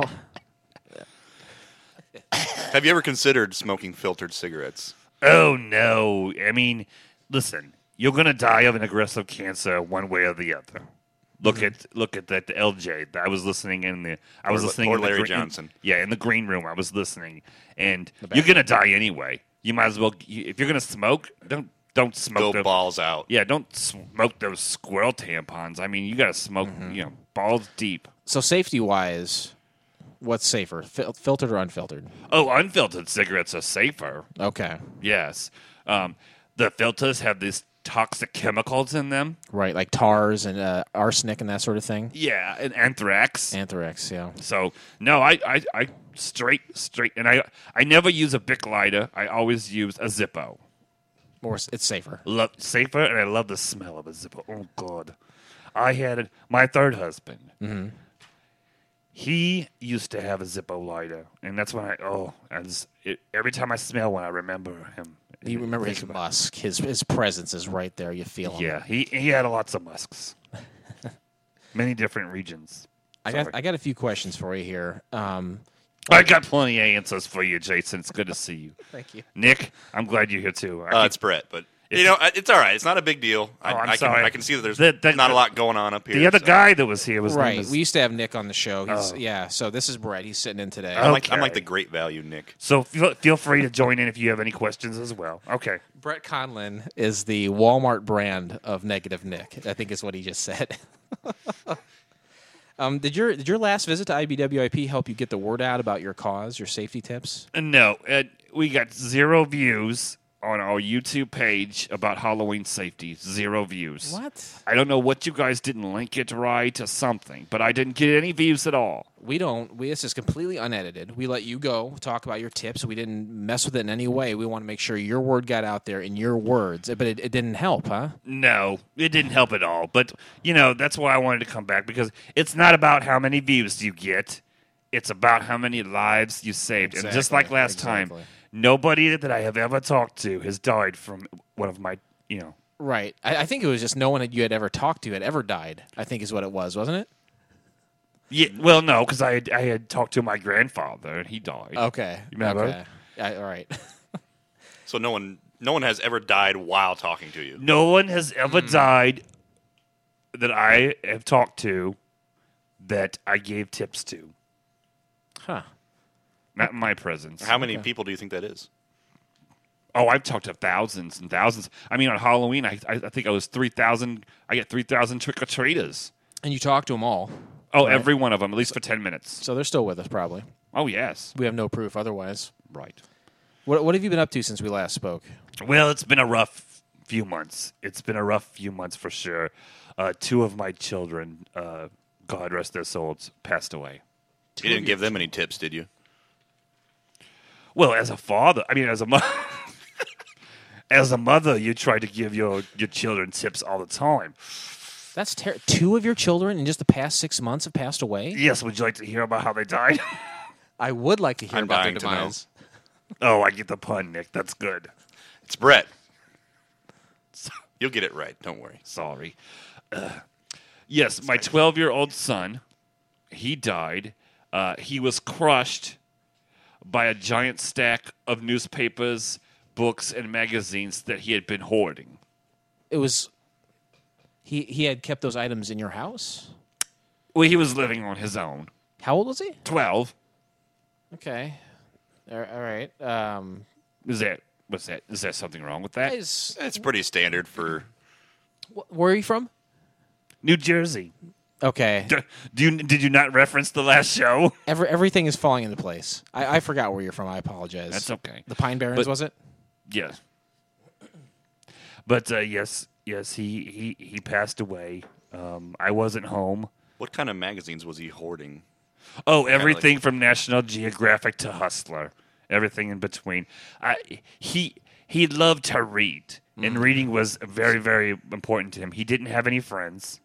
Have you ever considered smoking filtered cigarettes? Oh, no. I mean, listen, you're going to die of an aggressive cancer one way or the other. Look at that LJ. I was listening in the Larry Johnson. In the green room. I was listening, and you're going to die anyway. You might as well if you're going to smoke, don't smoke. Go balls out. Yeah, don't smoke those squirrel tampons. I mean, you got to smoke, balls deep. So safety wise, what's safer, filtered or unfiltered? Oh, unfiltered cigarettes are safer. Okay. Yes. The filters have these toxic chemicals in them. Right, like tars and arsenic and that sort of thing. Yeah, and anthrax. Anthrax, yeah. So, no, I straight, and I never use a Bic lighter. I always use a Zippo. More, it's safer. Safer, and I love the smell of a Zippo. Oh, God. I had my third husband. Mm-hmm. He used to have a Zippo lighter, and that's when every time I smell one, I remember him. You remember his musk. His presence is right there. You feel him. Yeah, he had lots of musks. Many different regions. I got a few questions for you here. I got plenty of answers for you, Jason. It's good to see you. Thank you. Nick, I'm glad you're here, too. It's Brett, but... it's all right. It's not a big deal. I'm sorry. I can see that there's not a lot going on up here. The other guy that was here was right. We used to have Nick on the show. So this is Brett. He's sitting in today. I'm like the great value Nick. So feel free to join in if you have any questions as well. Okay. Brett Conlon is the Walmart brand of Negative Nick, I think is what he just said. Did your last visit to IBWIP help you get the word out about your cause, your safety tips? No. We got 0 views on our YouTube page about Halloween safety. 0 views. What? I don't know what you guys didn't link it right to something, but I didn't get any views at all. We don't. This is completely unedited. We let you go talk about your tips. We didn't mess with it in any way. We want to make sure your word got out there in your words, but it didn't help, huh? No, it didn't help at all. But, that's why I wanted to come back, because it's not about how many views you get. It's about how many lives you saved. Exactly. And just like last time, nobody that I have ever talked to has died from one of my, Right. I think it was just no one you had ever talked to had ever died, I think is what it was, wasn't it? Yeah. Well, no, because I had talked to my grandfather, and he died. Okay. You remember? Okay. All right. So no one has ever died while talking to you? No one has ever died that I have talked to that I gave tips to. Huh. Not in my presence. How many people do you think that is? Oh, I've talked to thousands and thousands. I mean, on Halloween, I think I was 3,000. I get 3,000 trick-or-treaters. And you talk to them all. Oh, right? every one of them, at least for 10 minutes. So they're still with us, probably. Oh, yes. We have no proof otherwise. Right. What have you been up to since we last spoke? Well, it's been a rough few months. It's been a rough few months for sure. 2 of my children, God rest their souls, passed away. You didn't give them any tips, did you? Well, as a father, I mean, as a mother, as a mother, you try to give your children tips all the time. That's 2 of your children in just the past 6 months have passed away? Yes, would you like to hear about how they died? I would like to hear I'm about their dying to know. demise. Oh, I get the pun, Nick. That's good. It's Brett. You'll get it right. Don't worry. Sorry. Yes, my 12-year-old son, he died. He was crushed by a giant stack of newspapers, books, and magazines that he had been hoarding. It was... He had kept those items in your house? Well, he was living on his own. How old was he? 12. Okay. All right. Is there something wrong with that? It's pretty standard for... Where are you from? New Jersey. Okay. Did you not reference the last show? Everything is falling into place. I forgot where you're from. I apologize. That's okay. The Pine Barrens, But- was it? Yes. But yes, he passed away. I wasn't home. What kind of magazines was he hoarding? Oh, everything from National Geographic to Hustler, everything in between. He loved to read, and reading was very, very important to him. He didn't have any friends,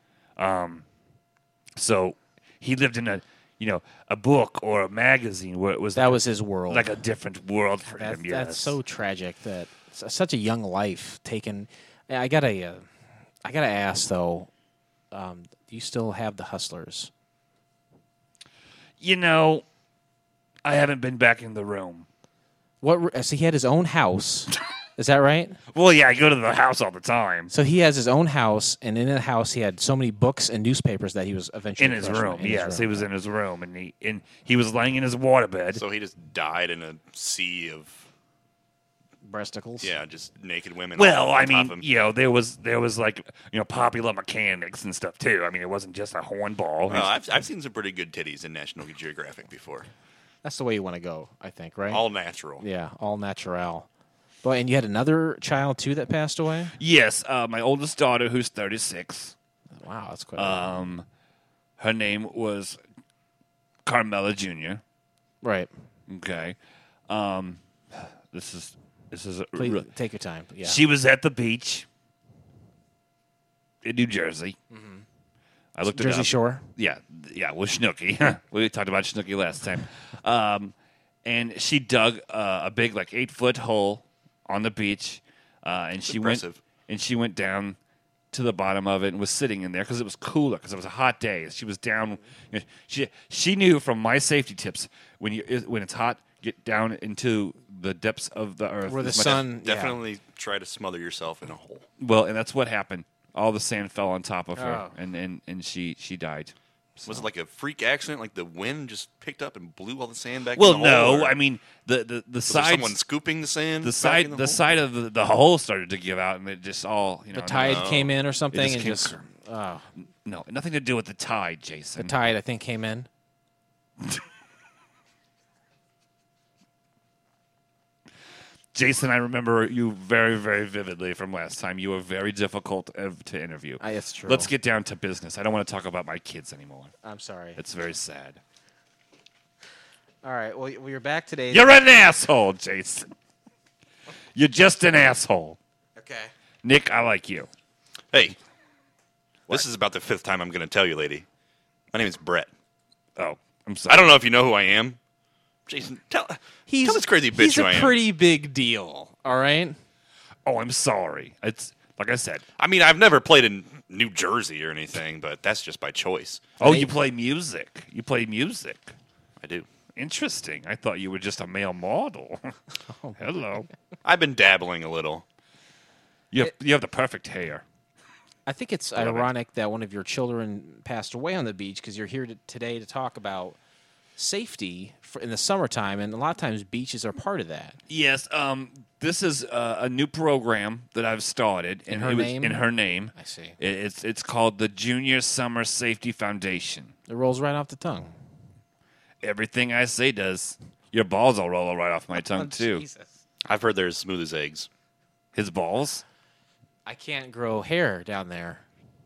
so he lived in a book or a magazine where it was That was his world. like a different world for him. Yes, That's so tragic that such a young life taken. I gotta ask though. Do you still have the Hustlers? I haven't been back in the room. What? So he had his own house. Is that right? Well, yeah, I go to the house all the time. So he has his own house, and in the house he had so many books and newspapers that he was eventually In his crushed room, by. In his yes, room. he was in his room, and he was laying in his waterbed. So he just died in a sea of... breasticles. Yeah, just naked women. Well, all I on top of mean, him. there was like popular mechanics and stuff too. I mean, it wasn't just a hornball. Well, I've seen some pretty good titties in National Geographic before. That's the way you want to go, I think, right? All natural. Yeah, all natural. Boy, and you had another child too that passed away. Yes, my oldest daughter, who's 36. Wow, that's quite. Her name was Carmela Jr. Right. Okay. This is Please take your time. Yeah. She was at the beach. in New Jersey. I looked it Jersey up. Shore. Yeah, with Snooki. We talked about Snooki last time. And she dug a big, 8-foot hole on the beach, and she went down to the bottom of it and was sitting in there because it was cooler because it was a hot day. She was down. She knew from my safety tips when it's hot, get down into the depths of the earth Where the as much- sun- Definitely try to smother yourself in a hole. Well, and that's what happened. All the sand fell on top of her, Oh. and she died. Was it like a freak accident? Like the wind just picked up and blew all the sand back? Well, in the hole, no. or I mean, the was sides. there someone scooping the sand. The back side, in the hole? side of the hole started to give out, and it just all The tide came in or something, It and came- just no, nothing to do with the tide, the Jason. tide I think came in. Jason, I remember you very, very vividly from last time. You were very difficult to interview. That's true. Let's get down to business. I don't want to talk about my kids anymore. I'm sorry. It's very sad. All right. Well, you're back today. You're an asshole, Jason. You're just an asshole. Okay. Nick, I like you. Hey, this is about the 5th time I'm going to tell you, lady. My name is Brett. Oh, I'm sorry. I don't know if you know who I am. Jason, tell this crazy bitch He's who a I am. pretty big deal. All right. Oh, I'm sorry. It's like I said. I mean, I've never played in New Jersey or anything, but that's just by choice. Oh, you play music. You play music. I do. Interesting. I thought you were just a male model. Hello. I've been dabbling a little. You have the perfect hair. I think it's Love it. ironic that one of your children passed away on the beach because you're here today to talk about safety in the summertime, and a lot of times beaches are part of that. Yes, this is a new program that I've started. In her name? In her name. I see. It's called the Junior Summer Safety Foundation. It rolls right off the tongue. Everything I say does. Your balls will roll right off my tongue, Oh, too. Jesus. I've heard they're as smooth as eggs. His balls? I can't grow hair down there.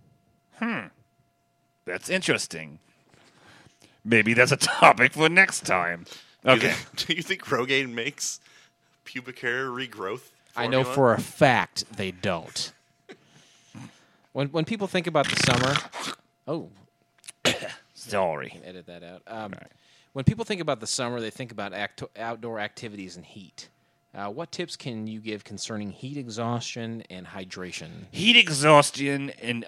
That's interesting. Maybe that's a topic for next time. Okay. Do you think Rogaine makes pubic hair regrowth I know formula? for a fact they don't. When people think about the summer, Sorry. edit that out. When people think about the summer, they think about outdoor activities and heat. What tips can you give concerning heat exhaustion and hydration? Heat exhaustion and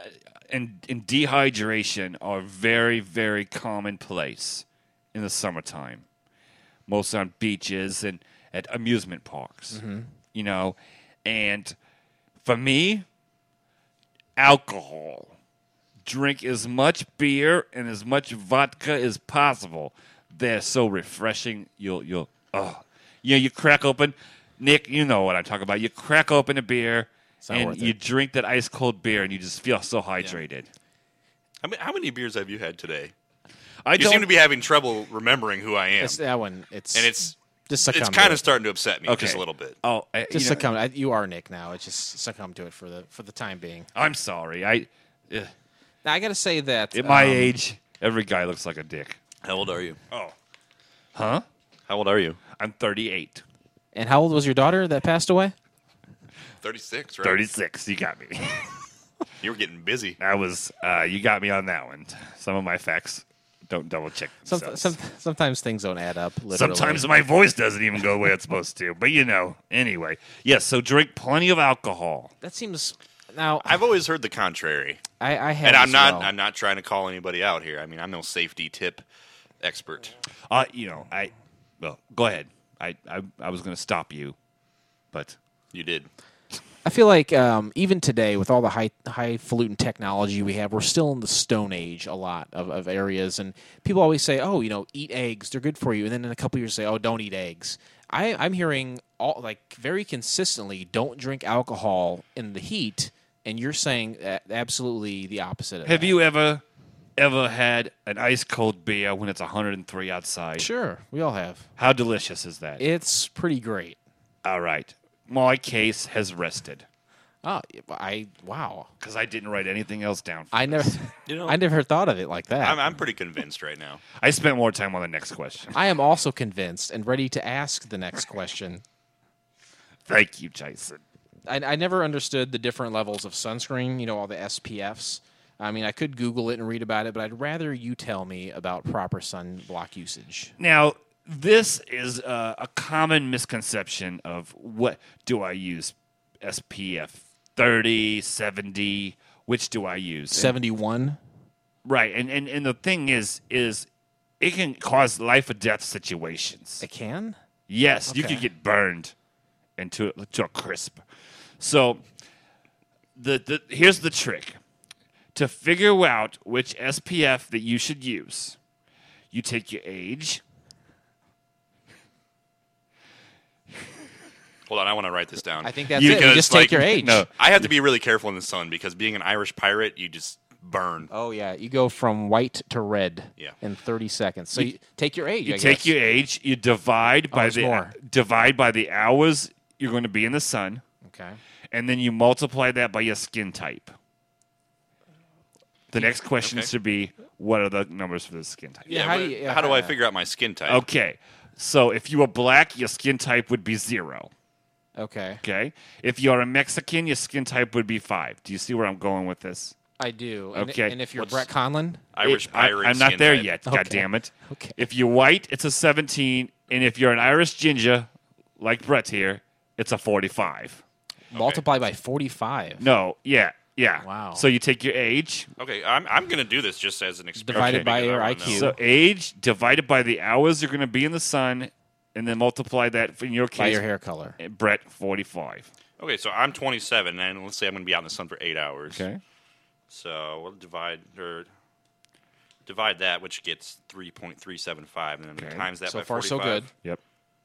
dehydration are very, very commonplace in the summertime. Mostly on beaches and at amusement parks. You know, and for me, alcohol. Drink as much beer and as much vodka as possible. They're so refreshing. You crack open. Nick, you know what I'm talking about. You crack open a beer not and worth you it. drink that ice cold beer and you just feel so hydrated. How many beers have you had today? I You don't seem to be having trouble remembering who I am. It's that one. It's just it's succumb. kind to of it. starting to upset me Okay. just a little bit. Oh, Just succumb. You are Nick now. It's just succumb to it for the time being. I'm sorry. Now I got to say that At my age, every guy looks like a dick. How old are you? Oh. Huh? How old are you? I'm 38. And how old was your daughter that passed away? 36, right? 36. You got me. You were getting busy. That was, you got me on that one. Some of my facts don't double check themselves. Sometimes things don't add up. Literally. Sometimes my voice doesn't even go the way it's supposed to. But anyway. Yes, so drink plenty of alcohol. that seems. Now I've always heard the contrary. I have. And I'm as not well. I'm not trying to call anybody out here. I mean, I'm no safety tip expert. Well, go ahead. I was going to stop you, but You did. I feel like even today, with all the highfalutin technology we have, we're still in the Stone Age. A lot of areas, and people always say, "Oh, eat eggs; they're good for you." And then in a couple years, say, "Oh, don't eat eggs." I'm hearing very consistently, "Don't drink alcohol in the heat," and you're saying absolutely the opposite of that. have you ever had an ice cold beer when it's 103 outside? Sure, we all have. How delicious is that? It's pretty great. All right. My case has rested Oh, wow. because I didn't write anything else down. I never, know- I never thought of it like that. I'm pretty convinced right now. I spent more time on the next question. I am also convinced and ready to ask the next question. Thank you, Jason. I never understood the different levels of sunscreen, all the SPFs. I mean, I could Google it and read about it, but I'd rather you tell me about proper sunblock usage. Now, this is a common misconception of what do I use? SPF 30, 70, which do I use? 71? Right, and the thing is it can cause life or death situations. It can? Yes, you Okay. could get burned to a crisp. So here's the trick. To figure out which SPF that you should use, you take your age. Hold on, I want to write this down. I think that's You it. You Because, just take like, your age. No. I have to be really careful in the sun because being an Irish pirate, you just burn. Oh, yeah. You go from white to red Yeah. in 30 seconds. So you take your age, You I take guess. your age. You divide by there's more. the hours you're going to be in the sun, Okay. and then you multiply that by your skin type. The next question Okay. should be, what are the numbers for the skin type? Yeah, how do I figure out my skin type? Okay, so if you were black, your skin type would be 0. Okay. Okay, if you're a Mexican, your skin type would be 5. Do you see where I'm going with this? I do. And, Okay. And if you're What's- Brett Conlon? Irish pirate. I'm not skin there type. yet. Okay. God damn it! Okay. If you're white, it's a 17, and if you're an Irish ginger, like Brett here, it's a 45. Multiply by 45. No, yeah. Wow. So you take your age. Okay, I'm going to do this just as an experiment. Divided by because I your wanna IQ. know. So age divided by the hours you're going to be in the sun, and then multiply that in your case. By your hair color. Brett, 45. Okay, so I'm 27, and let's say I'm going to be out in the sun for 8 hours. Okay. So we'll divide or Divide that, which gets 3.375, and then Okay. times that So by far, 45. so good. Yep.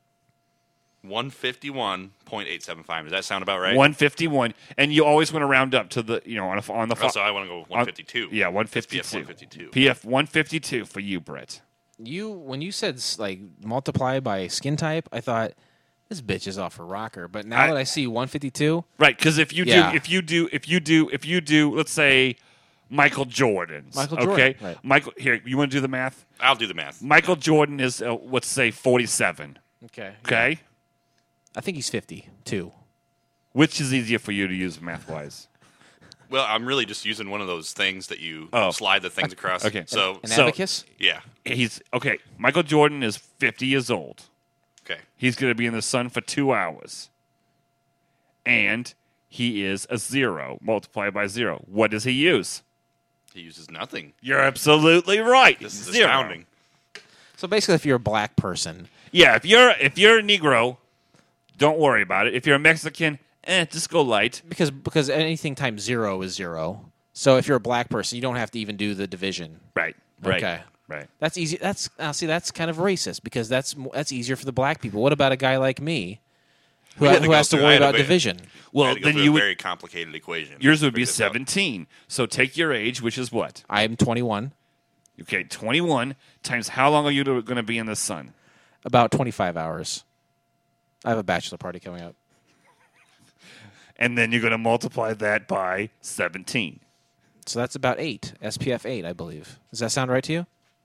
151.875. Does that sound about right? 151, and you always want to round up to the on the. Oh, so I want to go 152. Yeah, 152. SPF 152. PF 152 for you, Brett. When you said like multiply by skin type, I thought this bitch is off her rocker. But now that I see 152, Right, because if you Yeah. do, let's say Michael Jordan's. Michael Jordan, Okay, right. Michael. Here, you want to do the math? I'll do the math. Michael Jordan is let's say 47. okay, Okay, I think he's 52. which is easier for you to use math wise? Well, I'm really just using one of those things that you Oh. slide the things across. Okay. So, An So- abacus? yeah. He's okay. Michael Jordan is 50 years old. Okay. He's going to be in the sun for 2 hours, and he is a 0 multiplied by 0. What does he use? He uses nothing. You're absolutely right. This is 0. astounding. So basically, if you're a black person, Yeah, if you're a Negro, don't worry about it. If you're a Mexican, just go light. because anything times 0 is 0. So if you're a black person, you don't have to even do the division. Right. Okay. Right. That's easy. That's kind of racist because that's easier for the black people. What about a guy like me who We had to who go has to through- I worry had to about be- division? I Well, had to go then through you a would, very complicated equation. yours would be Figure this out. 17. So take your age, which is what? I am 21, Okay, 21 times how long are you going to be in the sun? about 25 hours. I have a bachelor party coming up. And then you're going to multiply that by 17. So that's about 8, SPF 8, I believe. Does that sound right to you?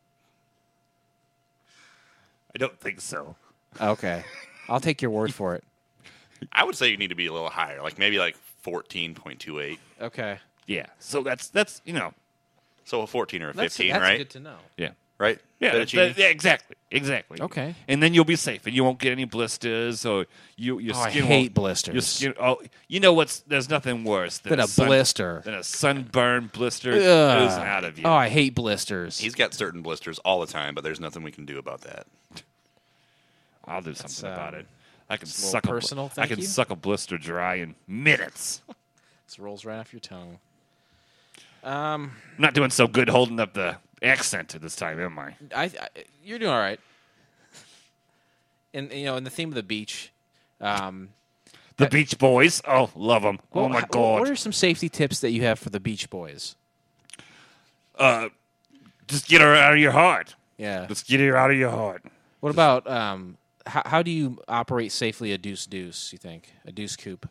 I don't think so. Okay. I'll take your word for it. I would say you need to be a little higher, like maybe like 14.28. Okay. Yeah. So that's So a 14 or a That's 15, that's right? good to know. yeah. Right? Yeah, Fettuccine? yeah, exactly. Okay. And then you'll be safe, and you won't get any blisters, or your I skin. hate won't- blisters. Your skin. Oh, you know what's? There's nothing worse than Than a blister. Than a sunburn blister Ugh. goes out of you. Oh, I hate blisters. He's got certain blisters all the time, but there's nothing we can do about that. I'll do something about it. I can it's a little suck personal, I thank can you. suck a blister dry in minutes. This rolls right off your tongue. I'm not doing so good holding up the accent at this time, am I? You're doing all right. And in the theme of the beach, The Beach Boys. Oh, love them. Oh my God. what are some safety tips that you have for the Beach Boys? Just get her out of your heart. Yeah. Just get her out of your heart. What about how do you operate safely a deuce? You think a deuce coupe?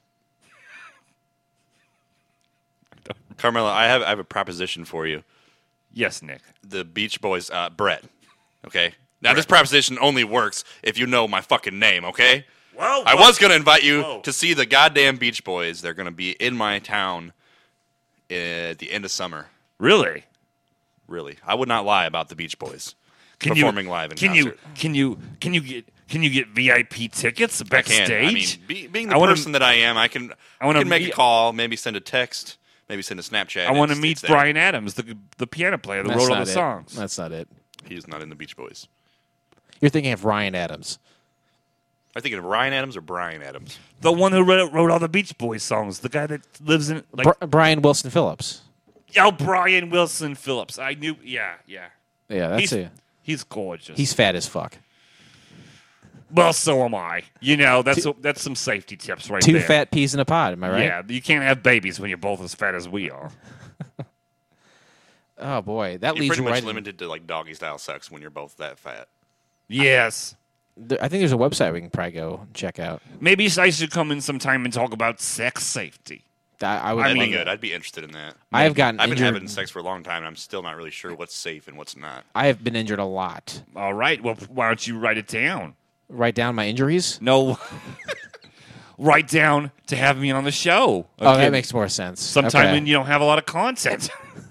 Carmela, I have a proposition for you. Yes, Nick. The Beach Boys, Brett. Okay? Now, this proposition only works if you know my fucking name, okay? Whoa, I was going to invite you Whoa. to see the goddamn Beach Boys. They're going to be in my town at the end of summer. Really? Really. I would not lie about the Beach Boys Can performing you, live in can concert. you get VIP tickets I backstage? can. I mean, being the I wanna- person that I am, I can wanna make a meet- call, maybe send a text, maybe send a Snapchat. I want to It's- meet it's there. Brian Adams, the piano player that That's wrote all not the it. songs. That's not it. He's not in the Beach Boys. You're thinking of Ryan Adams. Am I thinking of Ryan Adams or Brian Adams? The one who wrote all the Beach Boys songs. The guy that lives in like Brian Wilson Phillips. Brian Wilson Phillips. I knew. Yeah. Yeah, that's He's, it. he's gorgeous. He's fat as fuck. well, so am I. That's some safety tips right Two there. fat peas in a pod. Am I right? Yeah, you can't have babies when you're both as fat as we are. Oh boy, that You're leads pretty you much right. limited to like doggy style sex when you're both that fat. Yes. I think there's a website we can probably go check out. Maybe I should come in sometime and talk about sex safety. I would. That'd love be good. that. I'd be interested in that. I have gotten I've been injured. having sex for a long time, and I'm still not really sure what's safe and what's not. I have been injured a lot. All right. Well, why don't you write it down? Write down my injuries. No. Write down to have me on the show. Oh, Okay. that makes more sense. Sometime Okay. when you don't have a lot of content.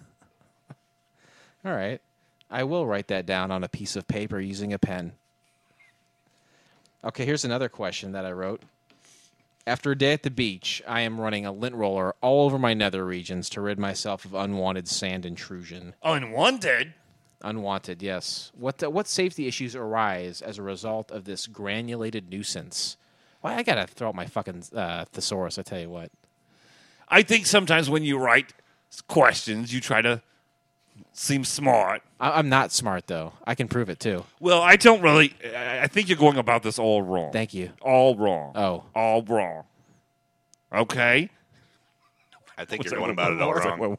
All right. I will write that down on a piece of paper using a pen. Okay, here's another question that I wrote. After a day at the beach, I am running a lint roller all over my nether regions to rid myself of unwanted sand intrusion. Unwanted? Unwanted, yes. What safety issues arise as a result of this granulated nuisance? Well, I gotta throw out my fucking thesaurus, I tell you what. I think sometimes when you write questions, you try to seems smart. I'm not smart, though. I can prove it, too. Well, I don't really. I think you're going about this all wrong. Thank you. All wrong. Oh. All wrong. Okay? I think you're going about it all wrong.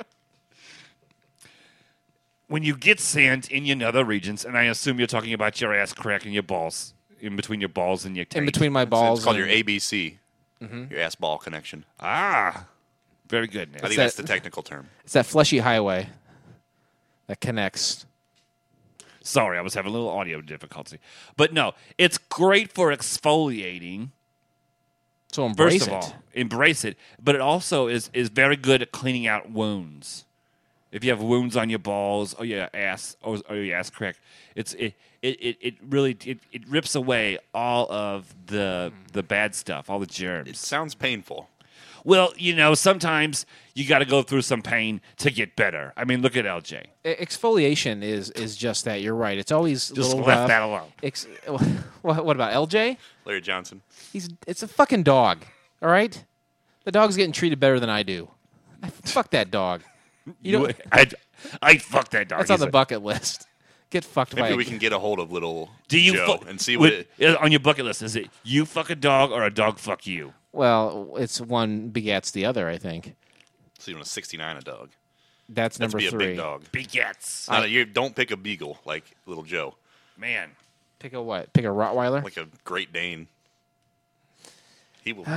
When you get sand in your nether regions, and I assume you're talking about your ass crack and your balls, in between your balls and your taint. In between my balls. It's called your and- ABC, your ass ball connection. Ah. Very good, Nick. I think that's the technical term. It's that fleshy highway that connects. Sorry, I was having a little audio difficulty. But no, it's great for exfoliating. So embrace First of it. all, embrace it. But it also is very good at cleaning out wounds. If you have wounds on your balls or your ass or your ass crack, it really rips away all of the bad stuff, all the germs. It sounds painful. Well, sometimes you got to go through some pain to get better. I mean, look at LJ. Exfoliation is just that. You're right. It's always Just little left rough. that alone. What about LJ? Larry Johnson. It's a fucking dog. All right, the dog's getting treated better than I do. Fuck that dog. I'd fuck that dog. That's on the bucket list. Get fucked by. Maybe we can get a hold of little Do you Joe and see what on your bucket list? Is it you fuck a dog or a dog fuck you? Well, it's one begets the other. I think So you want a 69 a dog. that's That's number be a 3. big dog. Begets. You don't pick a beagle like little Joe. Man. Pick a what? Pick a Rottweiler. Like a Great Dane. He will.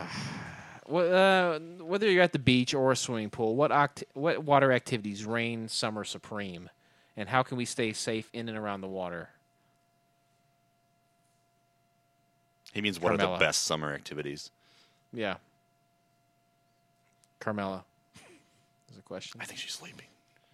Whether you're at the beach or a swimming pool, what water activities reign summer supreme, and how can we stay safe in and around the water? He means what are Carmella. the best summer activities? Yeah. Carmella. Is a question. I think she's sleeping.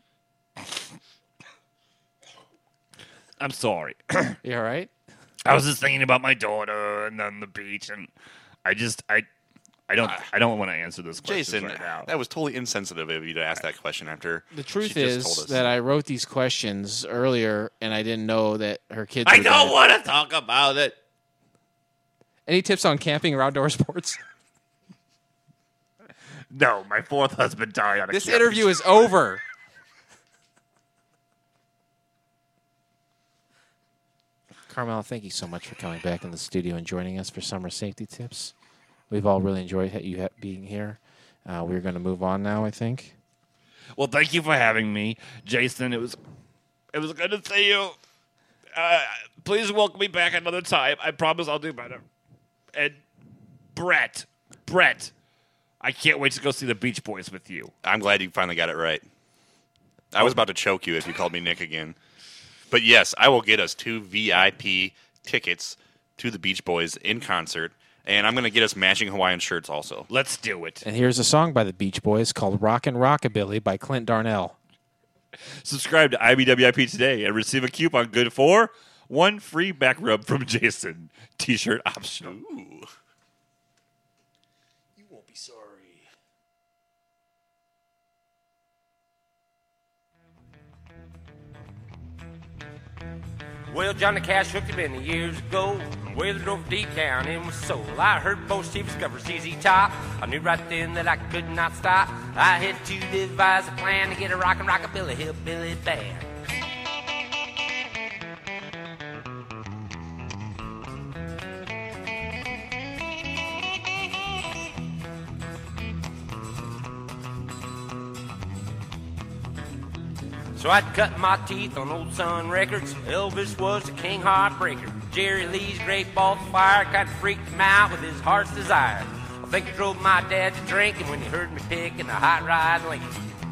I'm sorry. You all right? I was just thinking about my daughter and then the beach, and I don't want to answer this question Jason, right now. that was totally insensitive of you to ask that question after The truth she just told is us. that I wrote these questions earlier, and I didn't know that her kids. I were don't gonna- want to talk about it. Any tips on camping or outdoor sports? No, my fourth husband died on a This camping interview trip. is over. Carmel, thank you so much for coming back in the studio and joining us for Summer Safety Tips. We've all really enjoyed you being here. We're going to move on now, I think. Well, thank you for having me, Jason. It was good to see you. Please welcome me back another time. I promise I'll do better. And Brett, I can't wait to go see the Beach Boys with you. I'm glad you finally got it right. I was about to choke you if you called me Nick again. But yes, I will get us 2 VIP tickets to the Beach Boys in concert, and I'm going to get us matching Hawaiian shirts also. Let's do it. And here's a song by the Beach Boys called Rockin' Rockabilly by Clint Darnell. Subscribe to IBWIP today and receive a coupon good for 1 free back rub from Jason. T-shirt optional. Ooh. You won't be sorry. Well, Johnny Cash hooked him many years ago. Weathered over deep down in my soul. I heard both Steve discover ZZ Top. I knew right then that I could not stop. I had to devise a plan to get a rockin' rockabilly hillbilly band. So I'd cut my teeth on Old Sun Records. Elvis was a king heartbreaker. Jerry Lee's Great Ball of Fire kind of freaked him out with his heart's desire. I think it drove my dad to drinking when he heard me picking a hot rod Lincoln.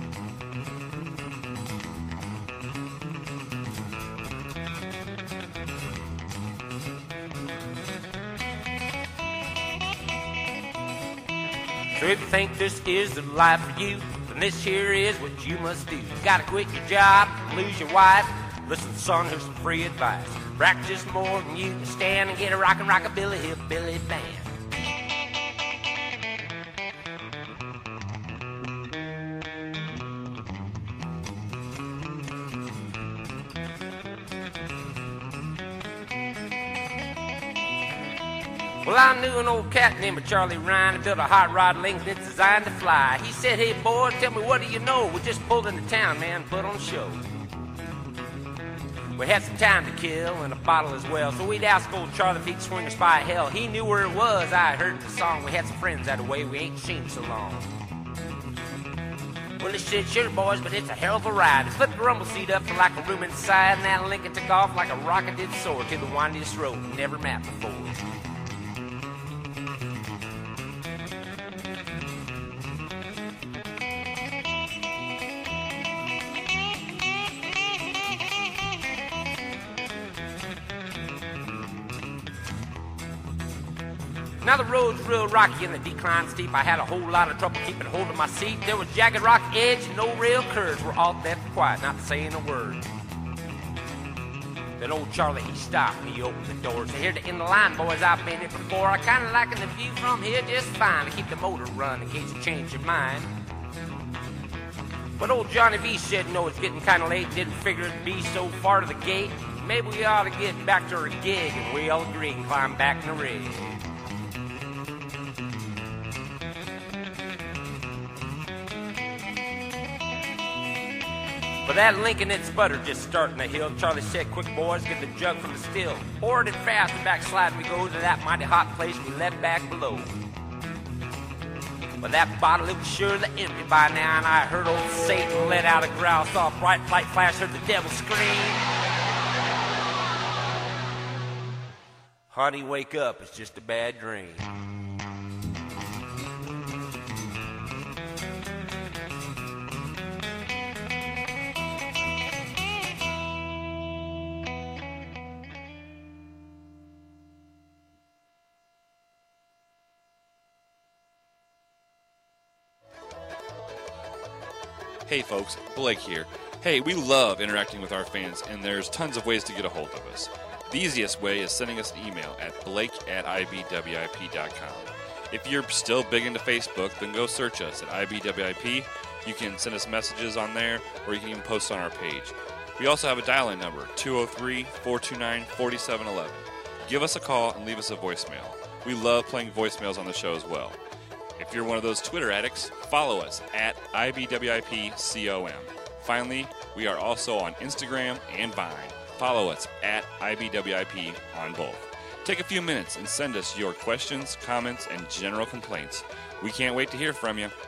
So if you think this is the life for you, then this here is what you must do. You gotta quit your job, lose your wife. Listen, son, here's some free advice. Practice more than you can stand and get a rockin' rockabilly hillbilly band. Well, I knew an old cat named Charlie Ryan that built a hot rod Lincoln that's designed to fly. He said, hey, boy, tell me, what do you know? We just pulled into town, man, put on a show. We had some time to kill and a bottle as well, so we'd ask old Charlie if he'd swing us by hell. He knew where it was. I heard the song. We had some friends that way. We ain't seen so long. Well, this shit, sure, boys, but it's a hell of a ride. Flipped the rumble seat up for like a room inside, and that Lincoln took off like a rocket did soar to the windiest road never mapped before. Now the road's real rocky and the decline steep. I had a whole lot of trouble keeping hold of my seat. There was jagged rock edge and no real curves. We're all deaf and quiet, not saying a word. Then old Charlie, he stopped and he opened the door. So here to end the line, boys, I've been here before. I kinda liking the view from here just fine. To keep the motor running in case you change your mind. But old Johnny V said, no, it's getting kinda late. Didn't figure it'd be so far to the gate. Maybe we ought to get back to our gig. And we all agreed and climb back in the rig. But that Lincoln, it sputtered just starting the hill. Charlie said, quick, boys, get the jug from the still. Poured it fast and backslide we go to that mighty hot place we left back below. But that bottle, it was surely empty by now, and I heard old Satan let out a growl. Saw a bright light flash, heard the devil scream. Honey, wake up, it's just a bad dream. Hey folks, Blake here. Hey, we love interacting with our fans, and there's tons of ways to get a hold of us. The easiest way is sending us an email at blake@ibwip.com. If you're still big into Facebook, then go search us at IBWIP. You can send us messages on there, or you can even post on our page. We also have a dial-in number, 203-429-4711. Give us a call and leave us a voicemail. We love playing voicemails on the show as well. If you're one of those Twitter addicts, follow us at IBWIPCOM. Finally, we are also on Instagram and Vine. Follow us at IBWIP on both. Take a few minutes and send us your questions, comments, and general complaints. We can't wait to hear from you.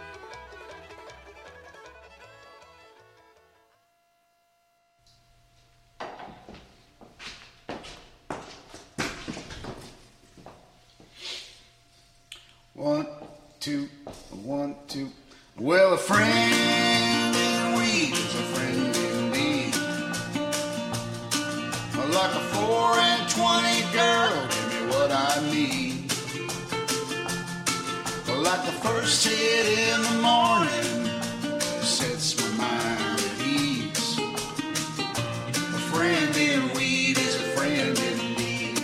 One, two. Well, a friend in weed is a friend indeed. Like a 4 and 20 girl, give me what I need. Like the first hit in the morning, sets my mind at ease. A friend in weed is a friend indeed.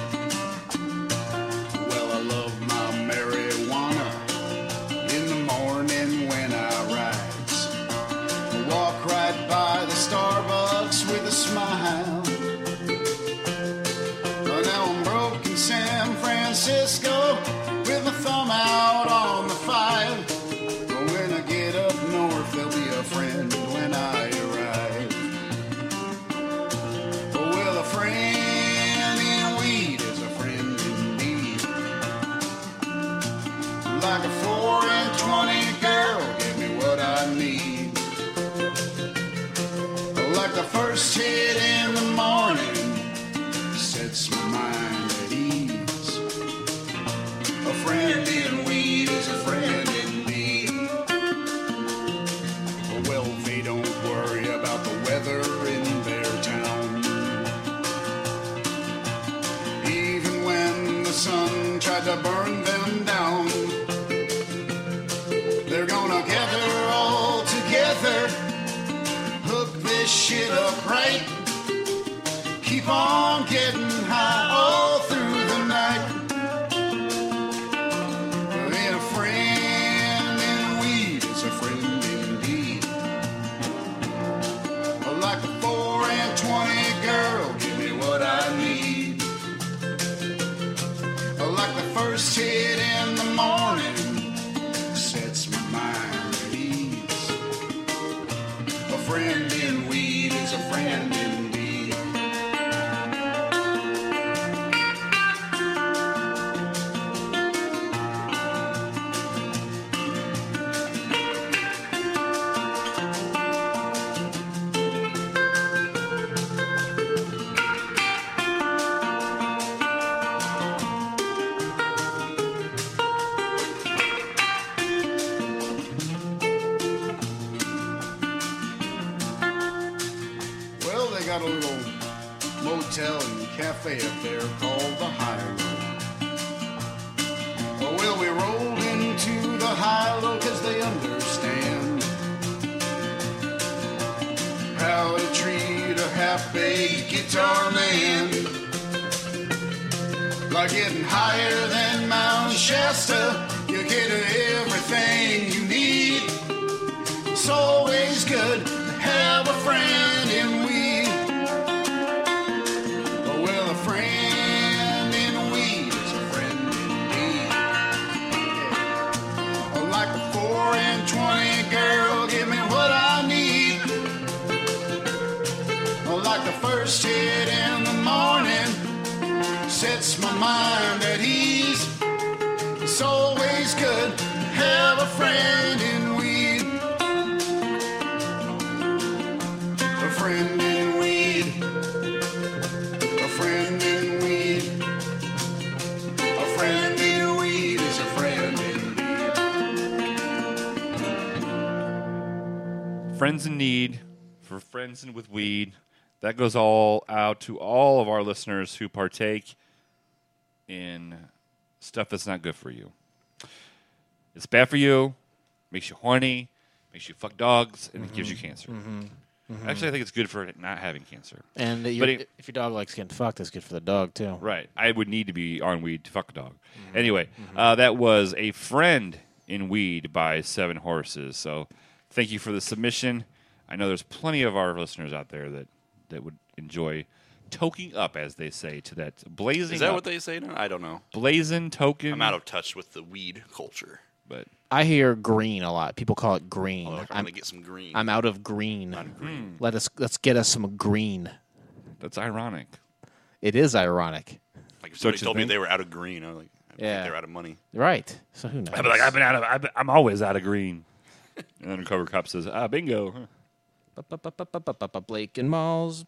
Well, I love my marijuana. In the morning when I rise, I walk right by the Starbucks with a smile. Now I'm broke in San Francisco with my thumb out on the file. When I get up north, there'll be a friend when I arrive. Well, a friend in weed is a friend indeed. Like a 4 and 20 girl, give me what I need. Like the first hit in the morning, sets my mind at ease. A friend in weed is a friend indeed. Well, they don't worry about the weather in their town. Even when the sun tried to burn them down, they're gonna gather all together, hook this shit up right, keep on getting high all through the night. And a friend in weed is a friend indeed. Like a 4 and 20 girl, give me what I need. Like the first hit in the morning sets my mind at ease. A friend in weed is a friend indeed. Well, they got a little motel and cafe up there called the High Low. Oh, well, we rolled into the High Low 'cause they understand how to treat a half-baked guitar man. Like getting higher than Mount Shasta, you get everything you need. It's always good to have a friend in weed. Oh, well, a friend in weed is a friend indeed. Yeah. Oh, like a 4 and 20 girl, give me what I need. Oh, like the first hit in the morning sets my mind at ease. It's always good to have a friend in weed. A friend in weed. A friend in weed. A friend in weed is a friend indeed. Friends in need, for friends and with weed. That goes all out to all of our listeners who partake in stuff that's not good for you. It's bad for you, makes you horny, makes you fuck dogs, and it gives you cancer. Actually, I think it's good for not having cancer. And But if your dog likes getting fucked, that's good for the dog, too. Right. I would need to be on weed to fuck a dog. Anyway, that was A Friend in Weed by Seven Horses. So thank you for the submission. I know there's plenty of our listeners out there that would enjoy toking up, as they say, to that blazing. Is that up. what they say now? I don't know. Blazing token. I'm out of touch with the weed culture. But I hear green a lot. People call it green. Oh, I'm gonna get some green. I'm out of green. Out of green. Let's get us some green. That's ironic. It is ironic. Like if somebody told me they were out of green, I was like, I think Yeah. they're out of money. Right. So who knows? I'd be like, I'm always out of green. And Undercover Cop says, bingo. Blake and Malls,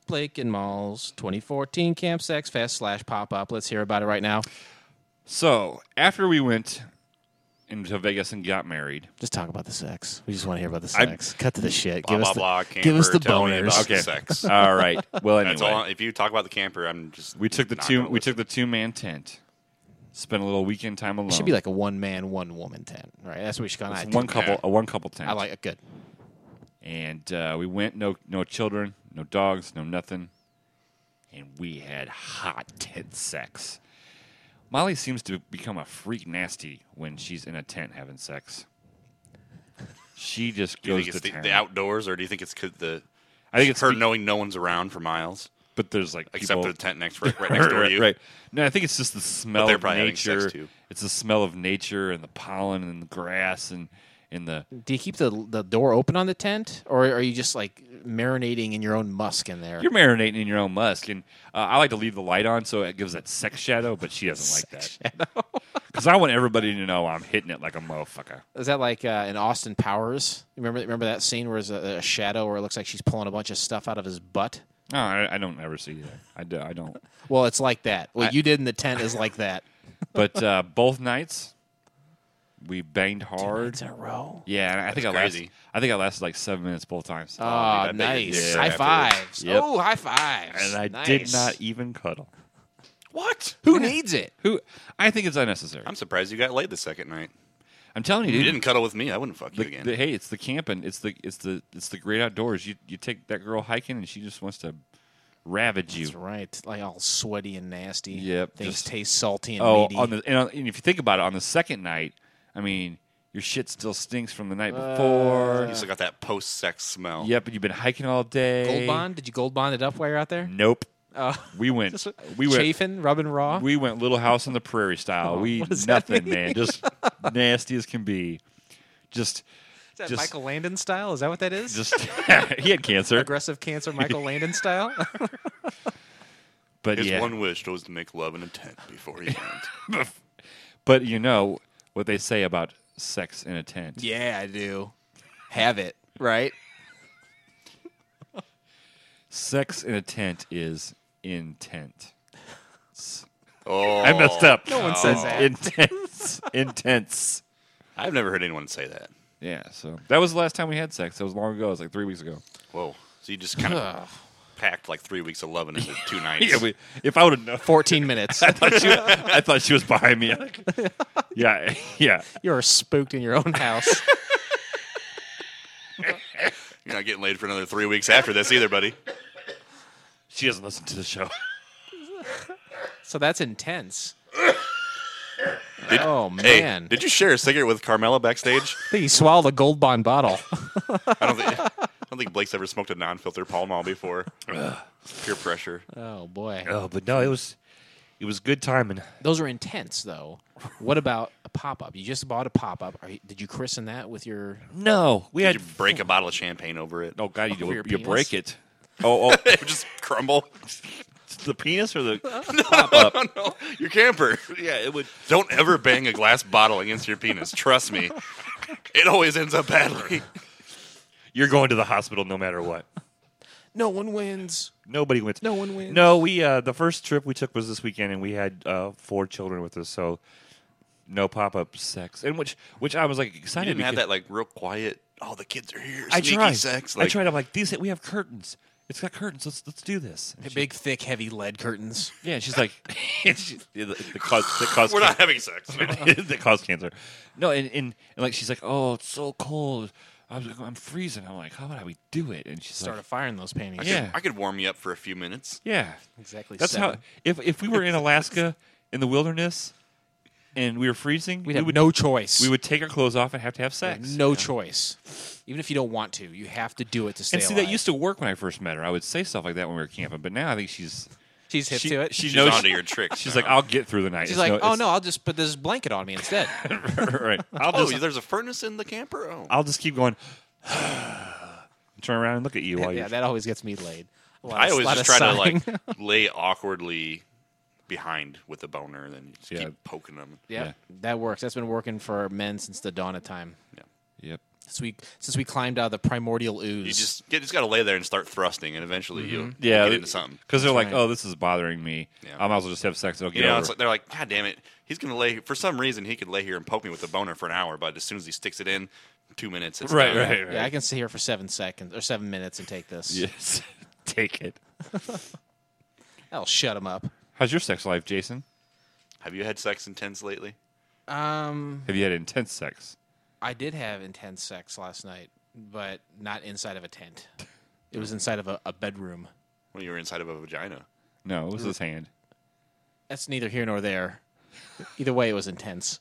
2014 Camp Sex Fest / pop-up. Let's hear about it right now. So, after we went into Vegas and got married. Just talk about the sex. We just want to hear about the sex. Cut to the shit. Blah, Give us blah, blah, the, give us the camper, tell me boners. about Okay. sex. All right. Well, anyway. That's all, if you talk about the camper, I'm just We took the not two. gonna We listen. took the 2-man tent. Spent a little weekend time alone. It should be like a one-man, one-woman tent, right? That's what we should call it. It's one couple. A one couple tent. I like it. Good. And we went. No children. No dogs. No nothing. And we had hot tent sex. Molly seems to become a freak nasty when she's in a tent having sex. She just Do you goes think to it's town. the outdoors, or do you think it's I think it's her be- knowing no one's around for miles? But there's like Except people, for the tent right next door to you. Right. No, I think it's just the smell they're of probably having sex, nature. too. It's the smell of nature and the pollen and the grass and the. Do you keep the door open on the tent, or are you just like marinating in your own musk in there? You're marinating in your own musk, and I like to leave the light on so it gives that sex shadow. But she doesn't like that because I want everybody to know I'm hitting it like a motherfucker. Is that like in Austin Powers? Remember that scene where there's a shadow where it looks like she's pulling a bunch of stuff out of his butt? No, I don't ever see that. I don't. Well, it's like that. What you did in the tent is like that. But both nights, we banged hard. 2 nights in a row. Yeah, and I think crazy. I lasted like 7 minutes both times. Oh, I bet you nice. did High afterwards. fives. Yep. Oh, high fives. And I Nice. did not even cuddle. What? Who needs it? I think it's unnecessary. I'm surprised you got laid the second night. I'm telling you, If you dude. didn't cuddle with me, I wouldn't fuck you again. Hey, it's the camping. It's the great outdoors. You take that girl hiking, and she just wants to ravage you. That's right. Like all sweaty and nasty. Yep, Things just- taste salty and Oh, meaty. and if you think about it, on the second night, I mean, your shit still stinks from the night before. You still got that post-sex smell. Yep, and you've been hiking all day. Gold Bond? Did you Gold Bond it up while you're out there? Nope. We went chafing, rubbing raw. We went Little House on the Prairie style. what does that nothing, mean? man. Just nasty as can be. Is that Michael Landon style? Is that what that is? He had cancer. Aggressive cancer, Michael Landon style. But His one wish was to make love in a tent before he went. But you know what they say about sex in a tent. Yeah, I do. Have it, right? Sex in a tent is intent. Oh, I messed up. No one says that. Intense. I've never heard anyone say that. Yeah, so that was the last time we had sex. That was long ago. It was like 3 weeks ago. Whoa. So you just kind of packed like 3 weeks of loving into 2 nights. Yeah, if I would have known. 14 minutes. I thought she was behind me. Yeah. You're spooked in your own house. You're not getting laid for another 3 weeks after this either, buddy. She doesn't listen to the show. So that's intense. Hey, man. did you share a cigarette with Carmela backstage? I think he swallowed a Gold Bond bottle. I don't think Blake's ever smoked a non-filter Pall Mall before. Peer pressure. Oh, boy. Oh, but no, it was good timing. Those are intense, though. What about a pop-up? You just bought a pop-up. Did you christen that with your... No, Did you break a bottle of champagne over it? Oh, God, Over your you penis? break it. It would just crumble. The penis or the pop-up? No, your camper. Yeah, it would. Don't ever bang a glass bottle against your penis. Trust me. It always ends up badly. You're going to the hospital no matter what. No one wins. Nobody wins. No one wins. No, we the first trip we took was this weekend, and we had 4 children with us, so no pop-up sex, and which I was like You excited. didn't have because that like real quiet. Oh, the kids are here. I Sneaky tried. sex. I tried. I'm like, we have curtains. It's got curtains. Let's do this. And Big, thick, heavy lead curtains. Yeah, she's like, that cause We're not having sex. that cause cancer. No, and like she's like, oh, it's so cold. I'm freezing. I'm like, how would we do it? And she's Start like, a fire in those panties. I could warm you up for a few minutes. yeah, Exactly. that's 7. how. If we were in Alaska in the wilderness and we were freezing, We'd have no choice. We would take our clothes off and have to have sex. No choice. Even if you don't want to, you have to do it to stay And see, alive. that used to work when I first met her. I would say stuff like that when we were camping, but now I think she's hip to it. She She's knows onto your tricks. She's now. like, I'll get through the night. She's It's like, no- I'll just put this blanket on me instead. right. I'll Oh, just there's a furnace in the camper? Oh. I'll just keep going. Turn around and look at you while Yeah, you're. that always gets me laid. I always lot just of try to sighing. like lay awkwardly behind with the boner and then just Yeah. keep poking them. Yeah, that works. That's been working for men since the dawn of time. Yep. Since we climbed out of the primordial ooze. You just got to lay there and start thrusting, and eventually you'll Yeah, get into something. because they're like, right. oh, this is bothering me. Yeah. I might as well just have sex. It'll get You know, over. it's like, they're like, God damn it, he's gonna lay. For some reason, he could lay here and poke me with the boner for an hour, but as soon as he sticks it in, 2 minutes, it's Right, done. right. Yeah, I can sit here for 7 seconds or 7 minutes and take this. Yes. Take it. That'll shut him up. How's your sex life, Jason? Have you had sex in tents lately? Have you had intense sex? I did have intense sex last night, but not inside of a tent. It was inside of a bedroom. When you were inside of a vagina? No, it was his hand. That's neither here nor there. Either way, it was intense.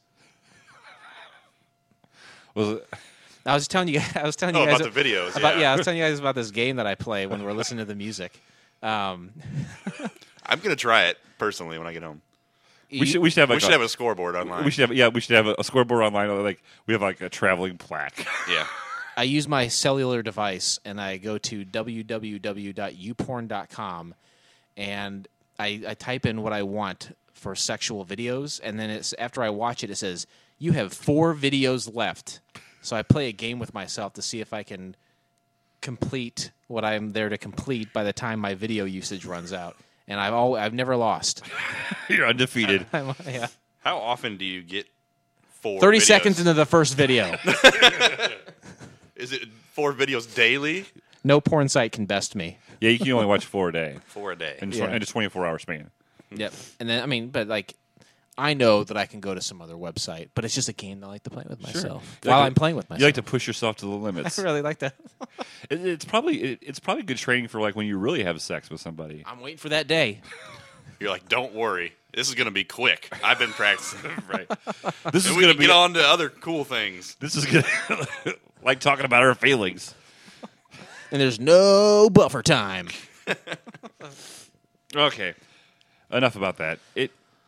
Was it? I was telling you. I was telling you Oh, guys about the videos, About, yeah. I was telling you guys about this game that I play when we're listening to the music. I'm gonna try it personally when I get home. We should have We like should have a scoreboard online. We should have a scoreboard online. Like we have like a traveling plaque. Yeah. I use my cellular device and I go to www.youporn.com and I type in what I want for sexual videos, and then it's after I watch it, it says you have 4 videos left. So I play a game with myself to see if I can complete what I'm there to complete by the time my video usage runs out. And I've never lost. You're undefeated. Yeah. How often do you get 4 30 videos? seconds into the first video. Is it 4 videos daily? No porn site can best me. Yeah, you can only watch 4 a day. 4 a day. In Yeah. a 24-hour span. Yep. And then, but like, I know that I can go to some other website, but it's just a game that I like to play with myself. You While like I'm playing with myself. You like to push yourself to the limits. I really like that. It's probably good training for like when you really have sex with somebody. I'm waiting for that day. You're like, don't worry. This is going to be quick. I've been practicing. Right. This is And we going can to be get on to other cool things. This is good. Like talking about our feelings. And there's no buffer time. Okay. Enough about that. It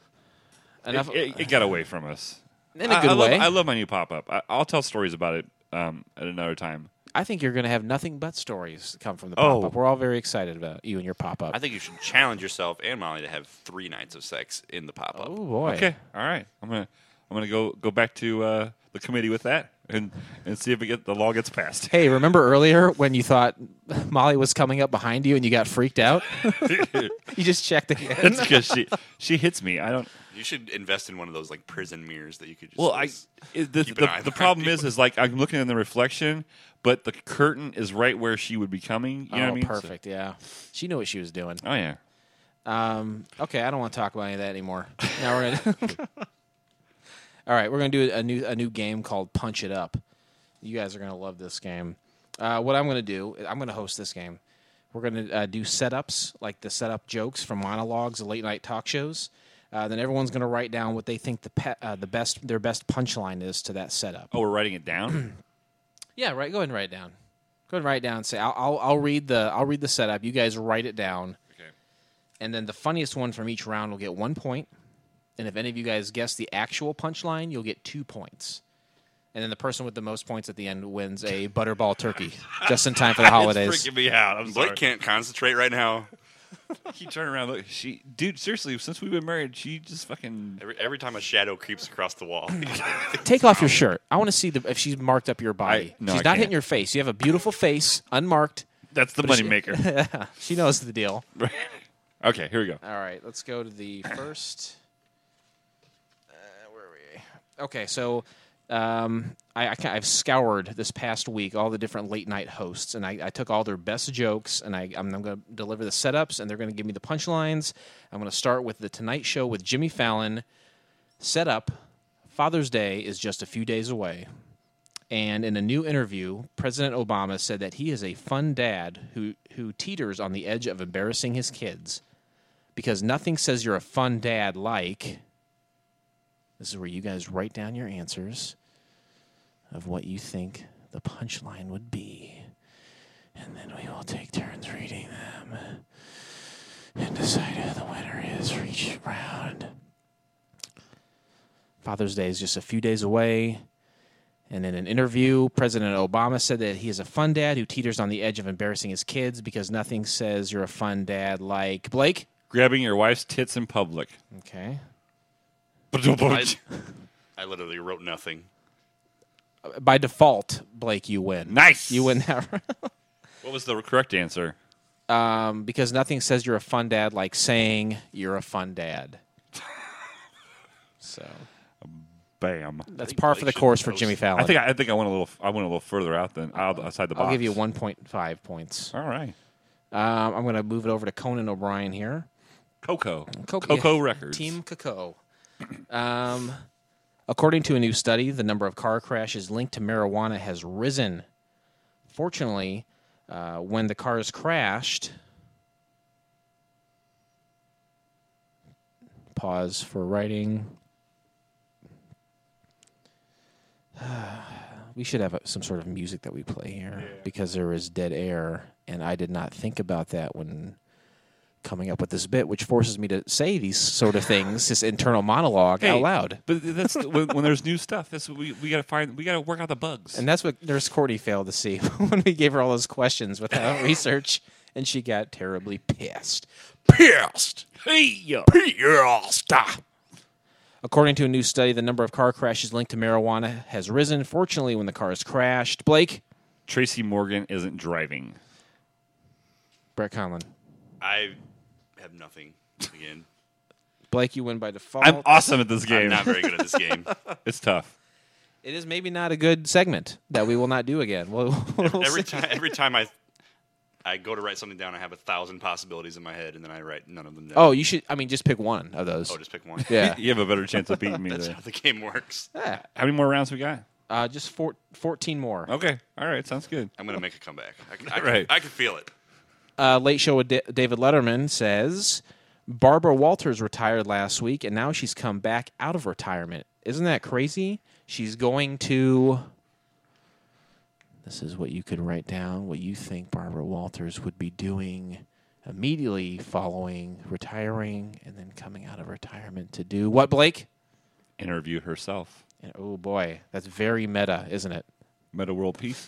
got away from us. In a good way. I love my new pop-up. I'll tell stories about it at another time. I think you're going to have nothing but stories come from the pop-up. We're all very excited about you and your pop-up. I think you should challenge yourself and Molly to have 3 nights of sex in the pop-up. Oh, boy. Okay. All right. I'm gonna go back to the committee with that and see if the law gets passed. Hey, remember earlier when you thought Molly was coming up behind you and you got freaked out? You just checked again. That's because she hits me. I don't. You should invest in one of those like prison mirrors that you could just. Well, the problem is like I'm looking in the reflection, but the curtain is right where she would be coming. You know what I mean? Perfect. Yeah, she knew what she was doing. Oh yeah. Okay, I don't want to talk about any of that anymore. Now we're gonna. All right, we're gonna do a new game called Punch It Up. You guys are gonna love this game. What I'm gonna do, I'm gonna host this game. We're gonna do setups, like the setup jokes from monologues, late night talk shows. Then everyone's going to write down what they think their best punchline is to that setup. Oh, we're writing it down. Yeah, right. Go ahead and write it down. Go ahead and write it down. And say I'll read the setup. You guys write it down. Okay. And then the funniest one from each round will get 1 point. And if any of you guys guess the actual punchline, you'll get 2 points. And then the person with the most points at the end wins a butterball turkey, just in time for the holidays. It's freaking me out. I'm Blake sorry. can't concentrate right now. Keep turning around. Look, dude, seriously, since we've been married, she just fucking. Every time a shadow creeps across the wall. Take off your shirt. I want to see if she's marked up your body. No, she's I not can't. hitting your face. You have a beautiful face, unmarked. That's the money maker. She knows the deal. Okay, here we go. All right, let's go to the first. Where are we? Okay, so I've scoured this past week all the different late night hosts, and I took all their best jokes, and I'm going to deliver the setups, and they're going to give me the punchlines. I'm going to start with the Tonight Show with Jimmy Fallon. Setup: Father's Day is just a few days away. And in a new interview, President Obama said that he is a fun dad who teeters on the edge of embarrassing his kids. Because nothing says you're a fun dad like... This is where you guys write down your answers of what you think the punchline would be. And then we will take turns reading them and decide who the winner is for each round. Father's Day is just a few days away. And in an interview, President Obama said that he is a fun dad who teeters on the edge of embarrassing his kids because nothing says you're a fun dad like... Blake? Grabbing your wife's tits in public. Okay. I literally wrote nothing. By default, Blake, you win. Nice. You win that. What was the correct answer? Because nothing says you're a fun dad like saying you're a fun dad. So... Bam. That's par for the course for Jimmy Fallon. I think I went a little further out than outside the box. I'll give you 1.5 points. All right. I'm going to move it over to Conan O'Brien here. Coco yeah. Records. Team Coco. According to a new study, the number of car crashes linked to marijuana has risen. Fortunately, when the cars crashed... Pause for writing... We should have some sort of music that we play here because there is dead air, and I did not think about that when coming up with this bit, which forces me to say these sort of things, this internal monologue out loud. But that's when there's new stuff. That's what we got to work out the bugs. And that's what Nurse Cordy failed to see when we gave her all those questions without research, and she got terribly pissed. Pissed. Pissed. According to a new study, the number of car crashes linked to marijuana has risen. Fortunately, when the cars crashed... Blake? Tracy Morgan isn't driving. Brett Conlon? I have nothing again. Blake, you win by default. I'm awesome at this game. I'm not very good at this game. It's tough. It is maybe not a good segment that we will not do again. Every time I go to write something down, I have 1,000 possibilities in my head, and then I write none of them down. Oh, you should. I mean, just pick one of those. Oh, just pick one. Yeah, you have a better chance of beating me. That's there. how the game works. Yeah. How many more rounds we got? Just 14 more. Okay. All right. Sounds good. I'm gonna make a comeback. I can feel it. Late Show with David Letterman says Barbara Walters retired last week, and now she's come back out of retirement. Isn't that crazy? She's going to... This is what you could write down, what you think Barbara Walters would be doing immediately following retiring and then coming out of retirement to do what, Blake? Interview herself. And, oh, boy. That's very meta, isn't it? Meta world peace.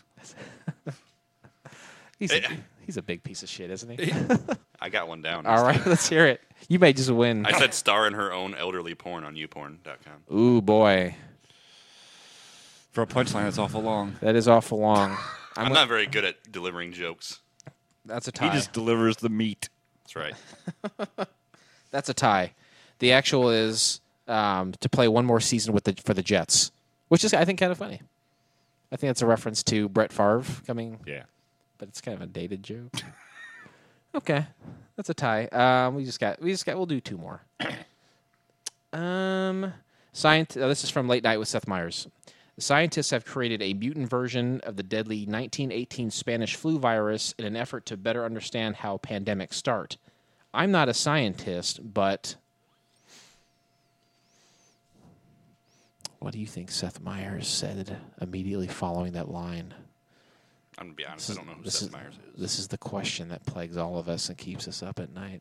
He's a big piece of shit, isn't he? I got one down. All right, let's hear it. You may just win. I said star in her own elderly porn on youporn.com. Ooh, boy. For a punchline, that's awful long. That is awful long. I'm not very good at delivering jokes. That's a tie. He just delivers the meat. That's right. That's a tie. The actual is to play one more season for the Jets, which is, I think, kind of funny. I think that's a reference to Brett Favre coming. Yeah. But it's kind of a dated joke. Okay. That's a tie. We'll do two more. This is from Late Night with Seth Meyers. Scientists have created a mutant version of the deadly 1918 Spanish flu virus in an effort to better understand how pandemics start. I'm not a scientist, but what do you think Seth Meyers said immediately following that line? I'm going to be honest, I don't know who Seth Meyers is. This is the question that plagues all of us and keeps us up at night.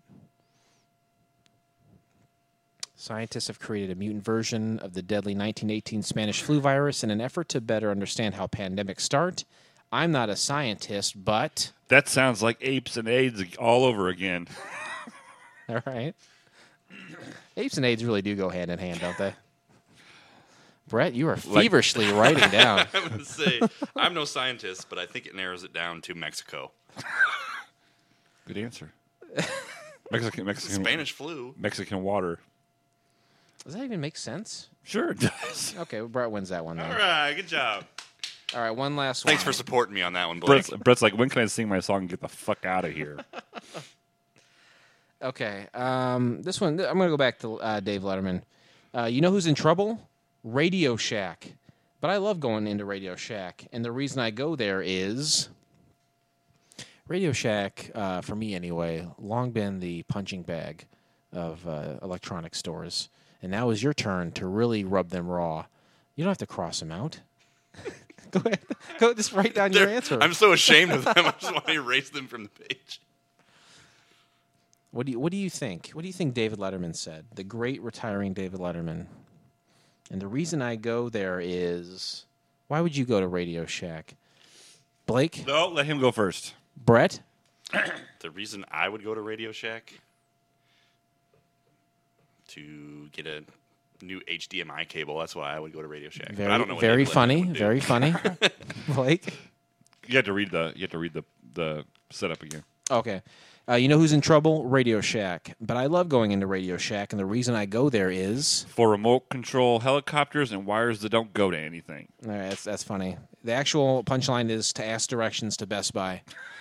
Scientists have created a mutant version of the deadly 1918 Spanish flu virus in an effort to better understand how pandemics start. I'm not a scientist, but... That sounds like apes and AIDS all over again. All right. Apes and AIDS really do go hand in hand, don't they? Brett, you are feverishly writing down. I'm going to say, I'm no scientist, but I think it narrows it down to Mexico. Good answer. Mexican Spanish flu. Mexican water. Does that even make sense? Sure it does. Okay, well, Brett wins that one, then. All right, good job. All right, one last one. Thanks for supporting me on that one, Blake. Brett's like, when can I sing my song and get the fuck out of here? Okay, this one, I'm going to go back to Dave Letterman. You know who's in trouble? Radio Shack. But I love going into Radio Shack, and the reason I go there is Radio Shack, for me anyway, long been the punching bag of electronic stores. And now is your turn to really rub them raw. You don't have to cross them out. Go ahead. Go just write down your answer. I'm so ashamed of them. I just want to erase them from the page. What do you think? What do you think David Letterman said? The great retiring David Letterman. And the reason I go there is, why would you go to Radio Shack? Blake? No, let him go first. Brett? The reason I would go to Radio Shack? To get a new HDMI cable. That's why I would go to Radio Shack. Very, I don't know what very David funny. Letterman would do. Very funny. Blake? You have to read the setup again. Okay. You know who's in trouble? Radio Shack. But I love going into Radio Shack, and the reason I go there is... For remote control helicopters and wires that don't go to anything. All right, that's funny. The actual punchline is to ask directions to Best Buy.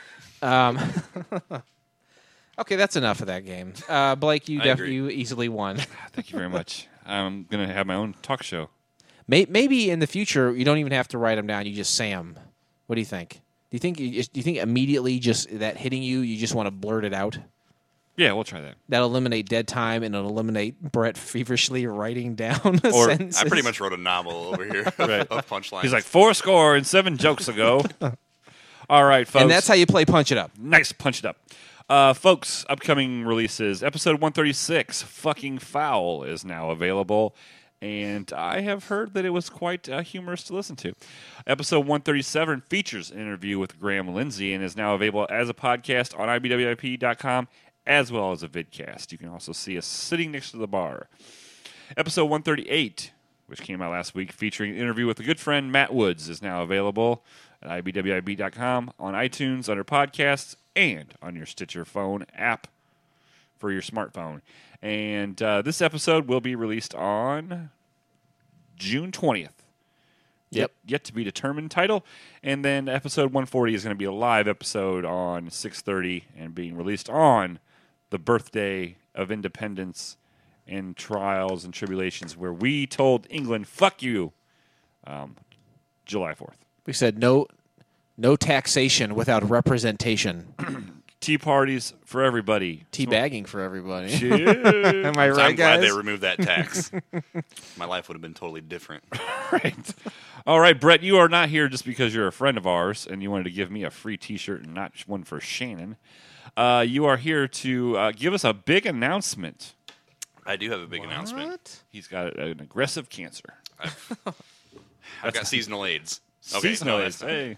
Okay, that's enough of that game. Blake, you easily won. Thank you very much. I'm going to have my own talk show. Maybe in the future, you don't even have to write them down. You just say them. What do you think? Do you think immediately just that hitting you, you just want to blurt it out? Yeah, we'll try that. That'll eliminate dead time, and it'll eliminate Brett feverishly writing down sentences. I pretty much wrote a novel over here of punchlines. He's like, 407 jokes ago. All right, folks. And that's how you play Punch It Up. Nice, Punch It Up. Folks, upcoming releases. Episode 136, Fucking Foul, is now available. And I have heard that it was quite humorous to listen to. Episode 137 features an interview with Graham Lindsay and is now available as a podcast on ibwip.com as well as a vidcast. You can also see us sitting next to the bar. Episode 138, which came out last week, featuring an interview with a good friend, Matt Woods, is now available at ibwip.com, on iTunes, under podcasts, and on your Stitcher phone app for your smartphone. And this episode will be released on June 20th. Yet to be determined title. And then episode 140 is going to be a live episode on 6:30 and being released on the birthday of independence and trials and tribulations where we told England, fuck you, July 4th. We said no taxation without representation. Tea parties for everybody. Tea bagging for everybody. Cheers. Am I right, I'm glad guys? they removed that tax. My life would have been totally different. right. All right, Brett, you are not here just because you're a friend of ours and you wanted to give me a free T-shirt and not one for Shannon. You are here to give us a big announcement. I do have a big announcement. He's got an aggressive cancer. I've got seasonal AIDS. Seasonal AIDS. Hey.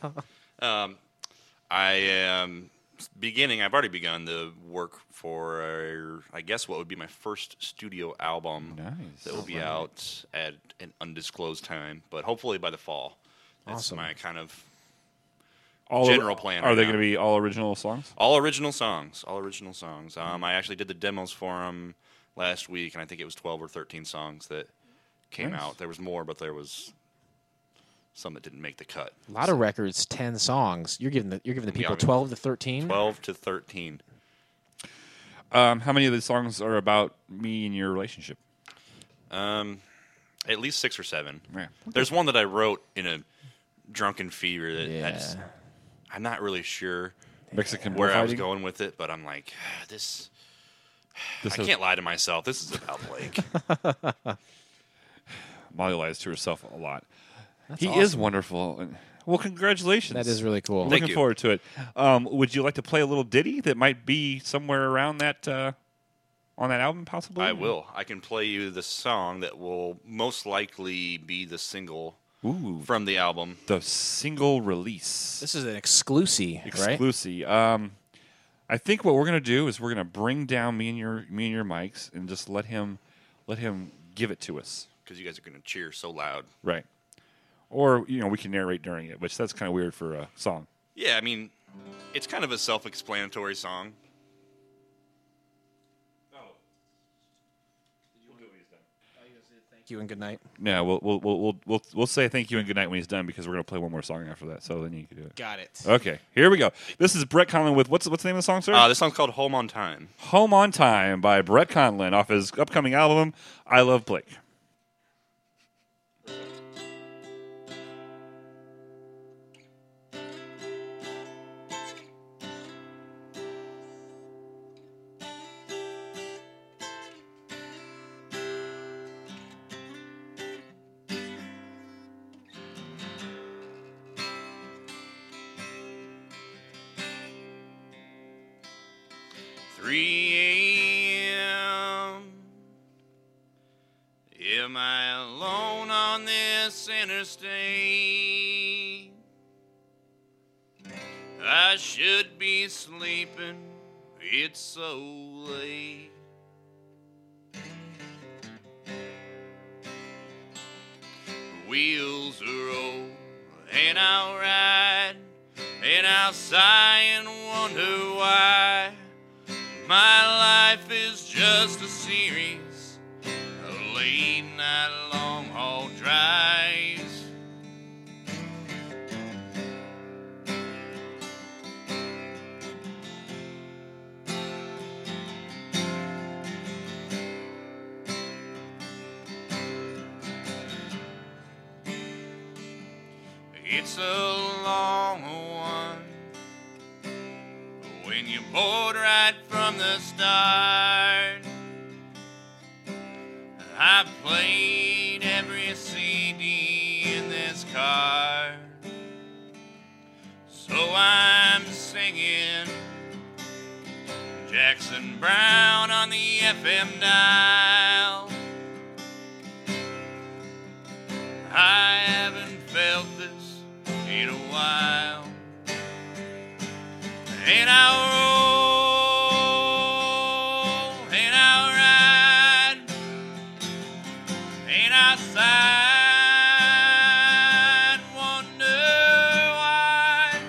I am I've already begun the work for, I guess, what would be my first studio album. Nice. That will be out at an undisclosed time, but hopefully by the fall. That's Awesome. my kind of All general plan. Are right they now. going to be all original songs? All original songs. All original songs. I actually did the demos for them last week, and I think it was 12 or 13 songs that came Nice. out. There was more, but there was some that didn't make the cut. A lot of records, 10 songs. You're giving the people I mean, 12 to 13. 12 to 13. How many of these songs are about me and your relationship? At least 6 or 7. Yeah. There's one that I wrote in a drunken fever that Yeah. I'm not really sure Mexican where I was bullfighting? going with it, but I'm like, this This I has- can't lie to myself. This is about Blake. Molly lies to herself a lot. That's He is awesome. wonderful. And- Well, congratulations. That is really cool. Looking you. forward to it. Would you like to play a little ditty that might be somewhere around that on that album, possibly? I will. I can play you the song that will most likely be the single Ooh, from the album. the single release. This is an exclusive, right? Exclusive. I think what we're gonna do is we're gonna bring down me and your mics and just let him give it to us. Because you guys are going to cheer so loud. Right. Or we can narrate during it, which that's kind of weird for a song. Yeah, I mean, it's kind of a self-explanatory song. Thank you and good night. Yeah, we'll say thank you and good night when he's done because we're gonna play one more song after that. So then you can do it. Got it. Okay, here we go. This is Brett Conlon with what's the name of the song, sir? This song's called Home on Time. Home on Time by Brett Conlon off his upcoming album I Love Blake. Am I alone on this interstate? I should be sleeping, it's so late. Wheels are old, and I'll ride, and I'll sigh and wonder why. My life is just a series of late night long haul drives. It's a long one when you're bored right from the start. I've played every CD in this car, so I'm singing Jackson Browne on the FM dial. I haven't felt this in a while, and I roll, and I ride, and I sigh and wonder why.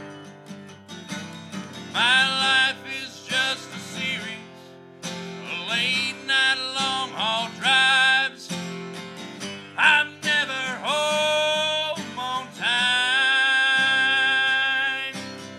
My life is just a series of late night long haul drives. I'm never home on time.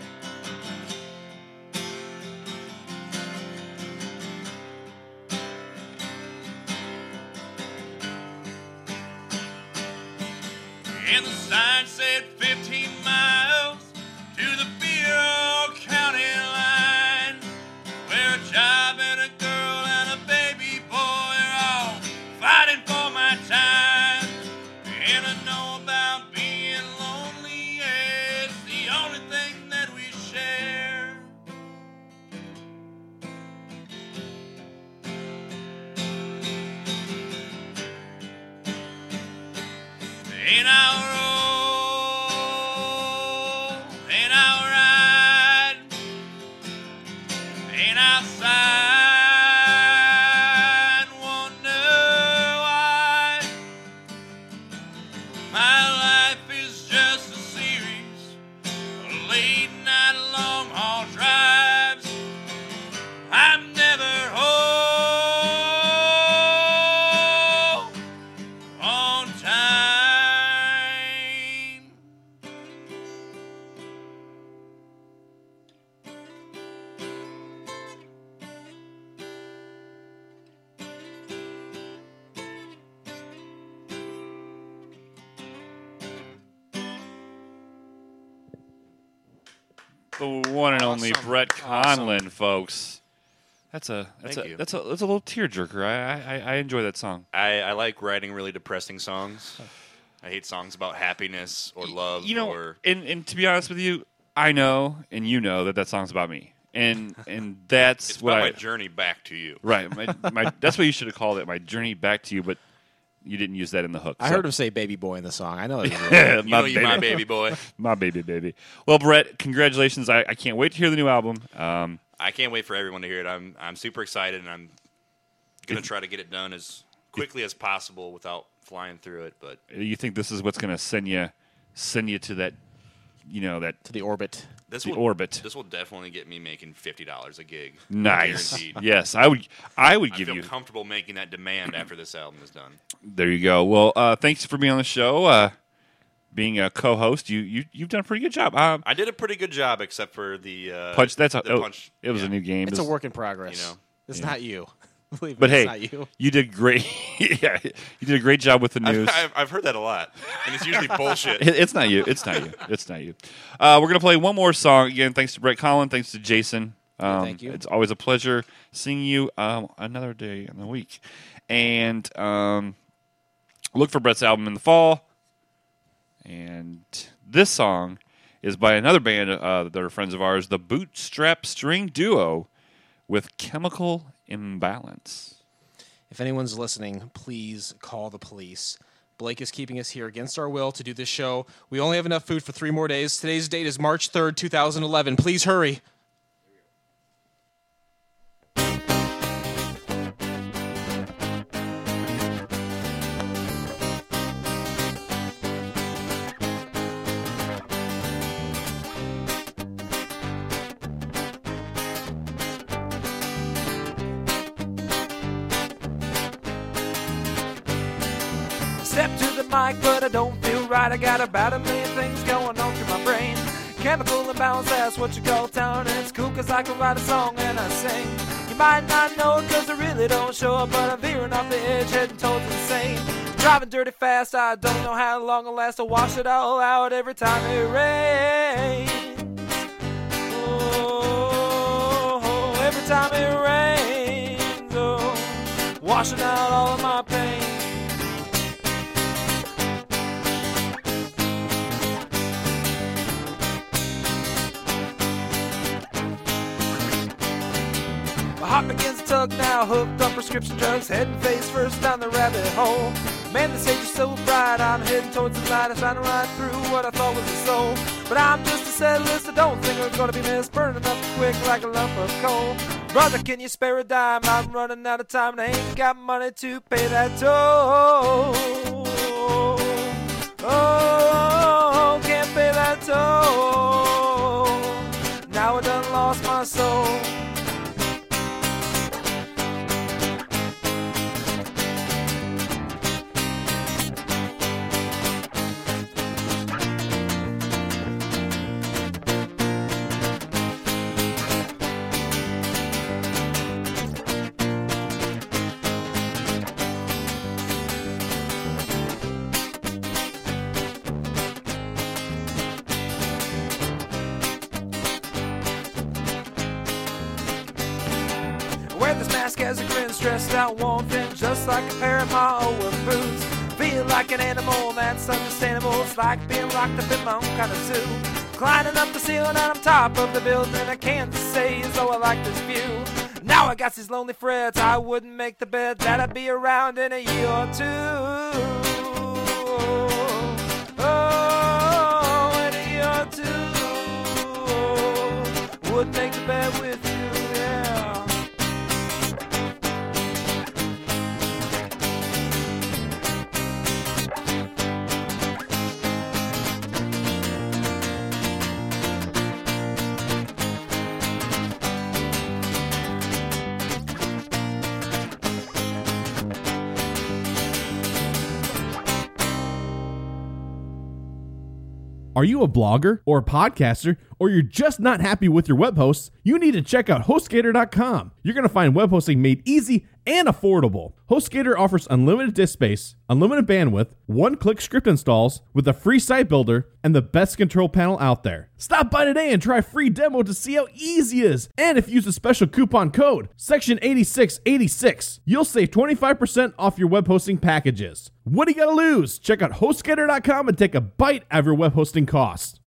And the sign said 15 miles to the Beale County line, where a job and a girl and a baby boy are all fighting for my time. And And I know about being lonely, it's the only thing that we share. In our road, in our ride, in outside, wonder why my life is just a series of late night long haul drives. I'm never home on time. The one and only Awesome. Brett Conlon, folks. That's a Thank you. that's a little tearjerker. I enjoy that song. I like writing really depressing songs. I hate songs about happiness or love. You know, or and to be honest with you, I know and you know that song's about me, and that's it's what about I my journey back to you. right. My that's what you should have called it. My journey back to you, but you didn't use that in the hook. I so. heard him say "baby boy" in the song. I know that. You know you my baby boy. My baby. Well, Brett, congratulations! I can't wait to hear the new album. I can't wait for everyone to hear it. I'm super excited, and I'm gonna try to get it done as quickly as possible without flying through it. But you think this is what's going to send you to that, to the orbit. this the will orbit. This will definitely get me making $50 a gig. Nice. Guaranteed. Yes, I would I give feel you. comfortable making that demand after this album is done. There you go. Well, thanks for being on the show. Being a co-host, you've done a pretty good job. I did a pretty good job, except for the Punch. That's the punch. It was a new game. It's It a was- work in progress. You know. It's Yeah. not you. Believe me, But hey, it's not you. you did great. Yeah, you did a great job with the news. I've heard that a lot, and it's usually bullshit. It's not you. It's not you. It's not you. We're gonna play one more song again. Thanks to Brett Conlon. Thanks to Jason. Thank you. It's always a pleasure seeing you another day in the week. And look for Brett's album in the fall. And this song is by another band that are friends of ours, the Bootstrap String Duo, with Chemical Imbalance. If anyone's listening, please call the police. Blake is keeping us here against our will to do this show. We only have enough food for 3 more days. Today's date is March 3rd, 2011. Please hurry. Step to the mic, but I don't feel right. I got about a million things going on through my brain. Chemical imbalance, that's what you call town. And it's cool cause I can write a song and I sing. You might not know it cause I really don't show up, but I'm veering off the edge, heading towards insane. Driving dirty fast, I don't know how long it'll last. I wash it all out every time it rains. Oh, every time it rains. Oh, washing out all of my pain. My heart begins to tug now, hooked on prescription drugs, heading face first down the rabbit hole. Man, the stage is so bright, I'm heading towards the light. I'm trying to ride through what I thought was a soul. But I'm just a settlerist, I don't think I'm gonna be missed, burning up quick like a lump of coal. Brother, can you spare a dime? I'm running out of time and I ain't got money to pay that toll. Oh, can't pay that toll. Now I done lost my soul. Wear this mask as a grin, stressed out, wanting just like a pair of my old boots. feel like an animal, that's understandable. It's like being locked up in my own kind of zoo. Climbing up the ceiling and on top of the building, I can't say as though I like this view. Now I got these lonely frets, I wouldn't make the bed that I'd be around in a year or two. Oh, in a year or two, would make the bed with you, yeah. Are you a blogger or a podcaster, or you're just not happy with your web hosts? You need to check out HostGator.com. You're going to find web hosting made easy and affordable. HostGator offers unlimited disk space, unlimited bandwidth, one-click script installs with a free site builder, and the best control panel out there. Stop by today and try a free demo to see how easy it is. And if you use a special coupon code, Section 8686, you'll save 25% off your web hosting packages. What do you got to lose? Check out HostGator.com and take a bite out of your web hosting costs.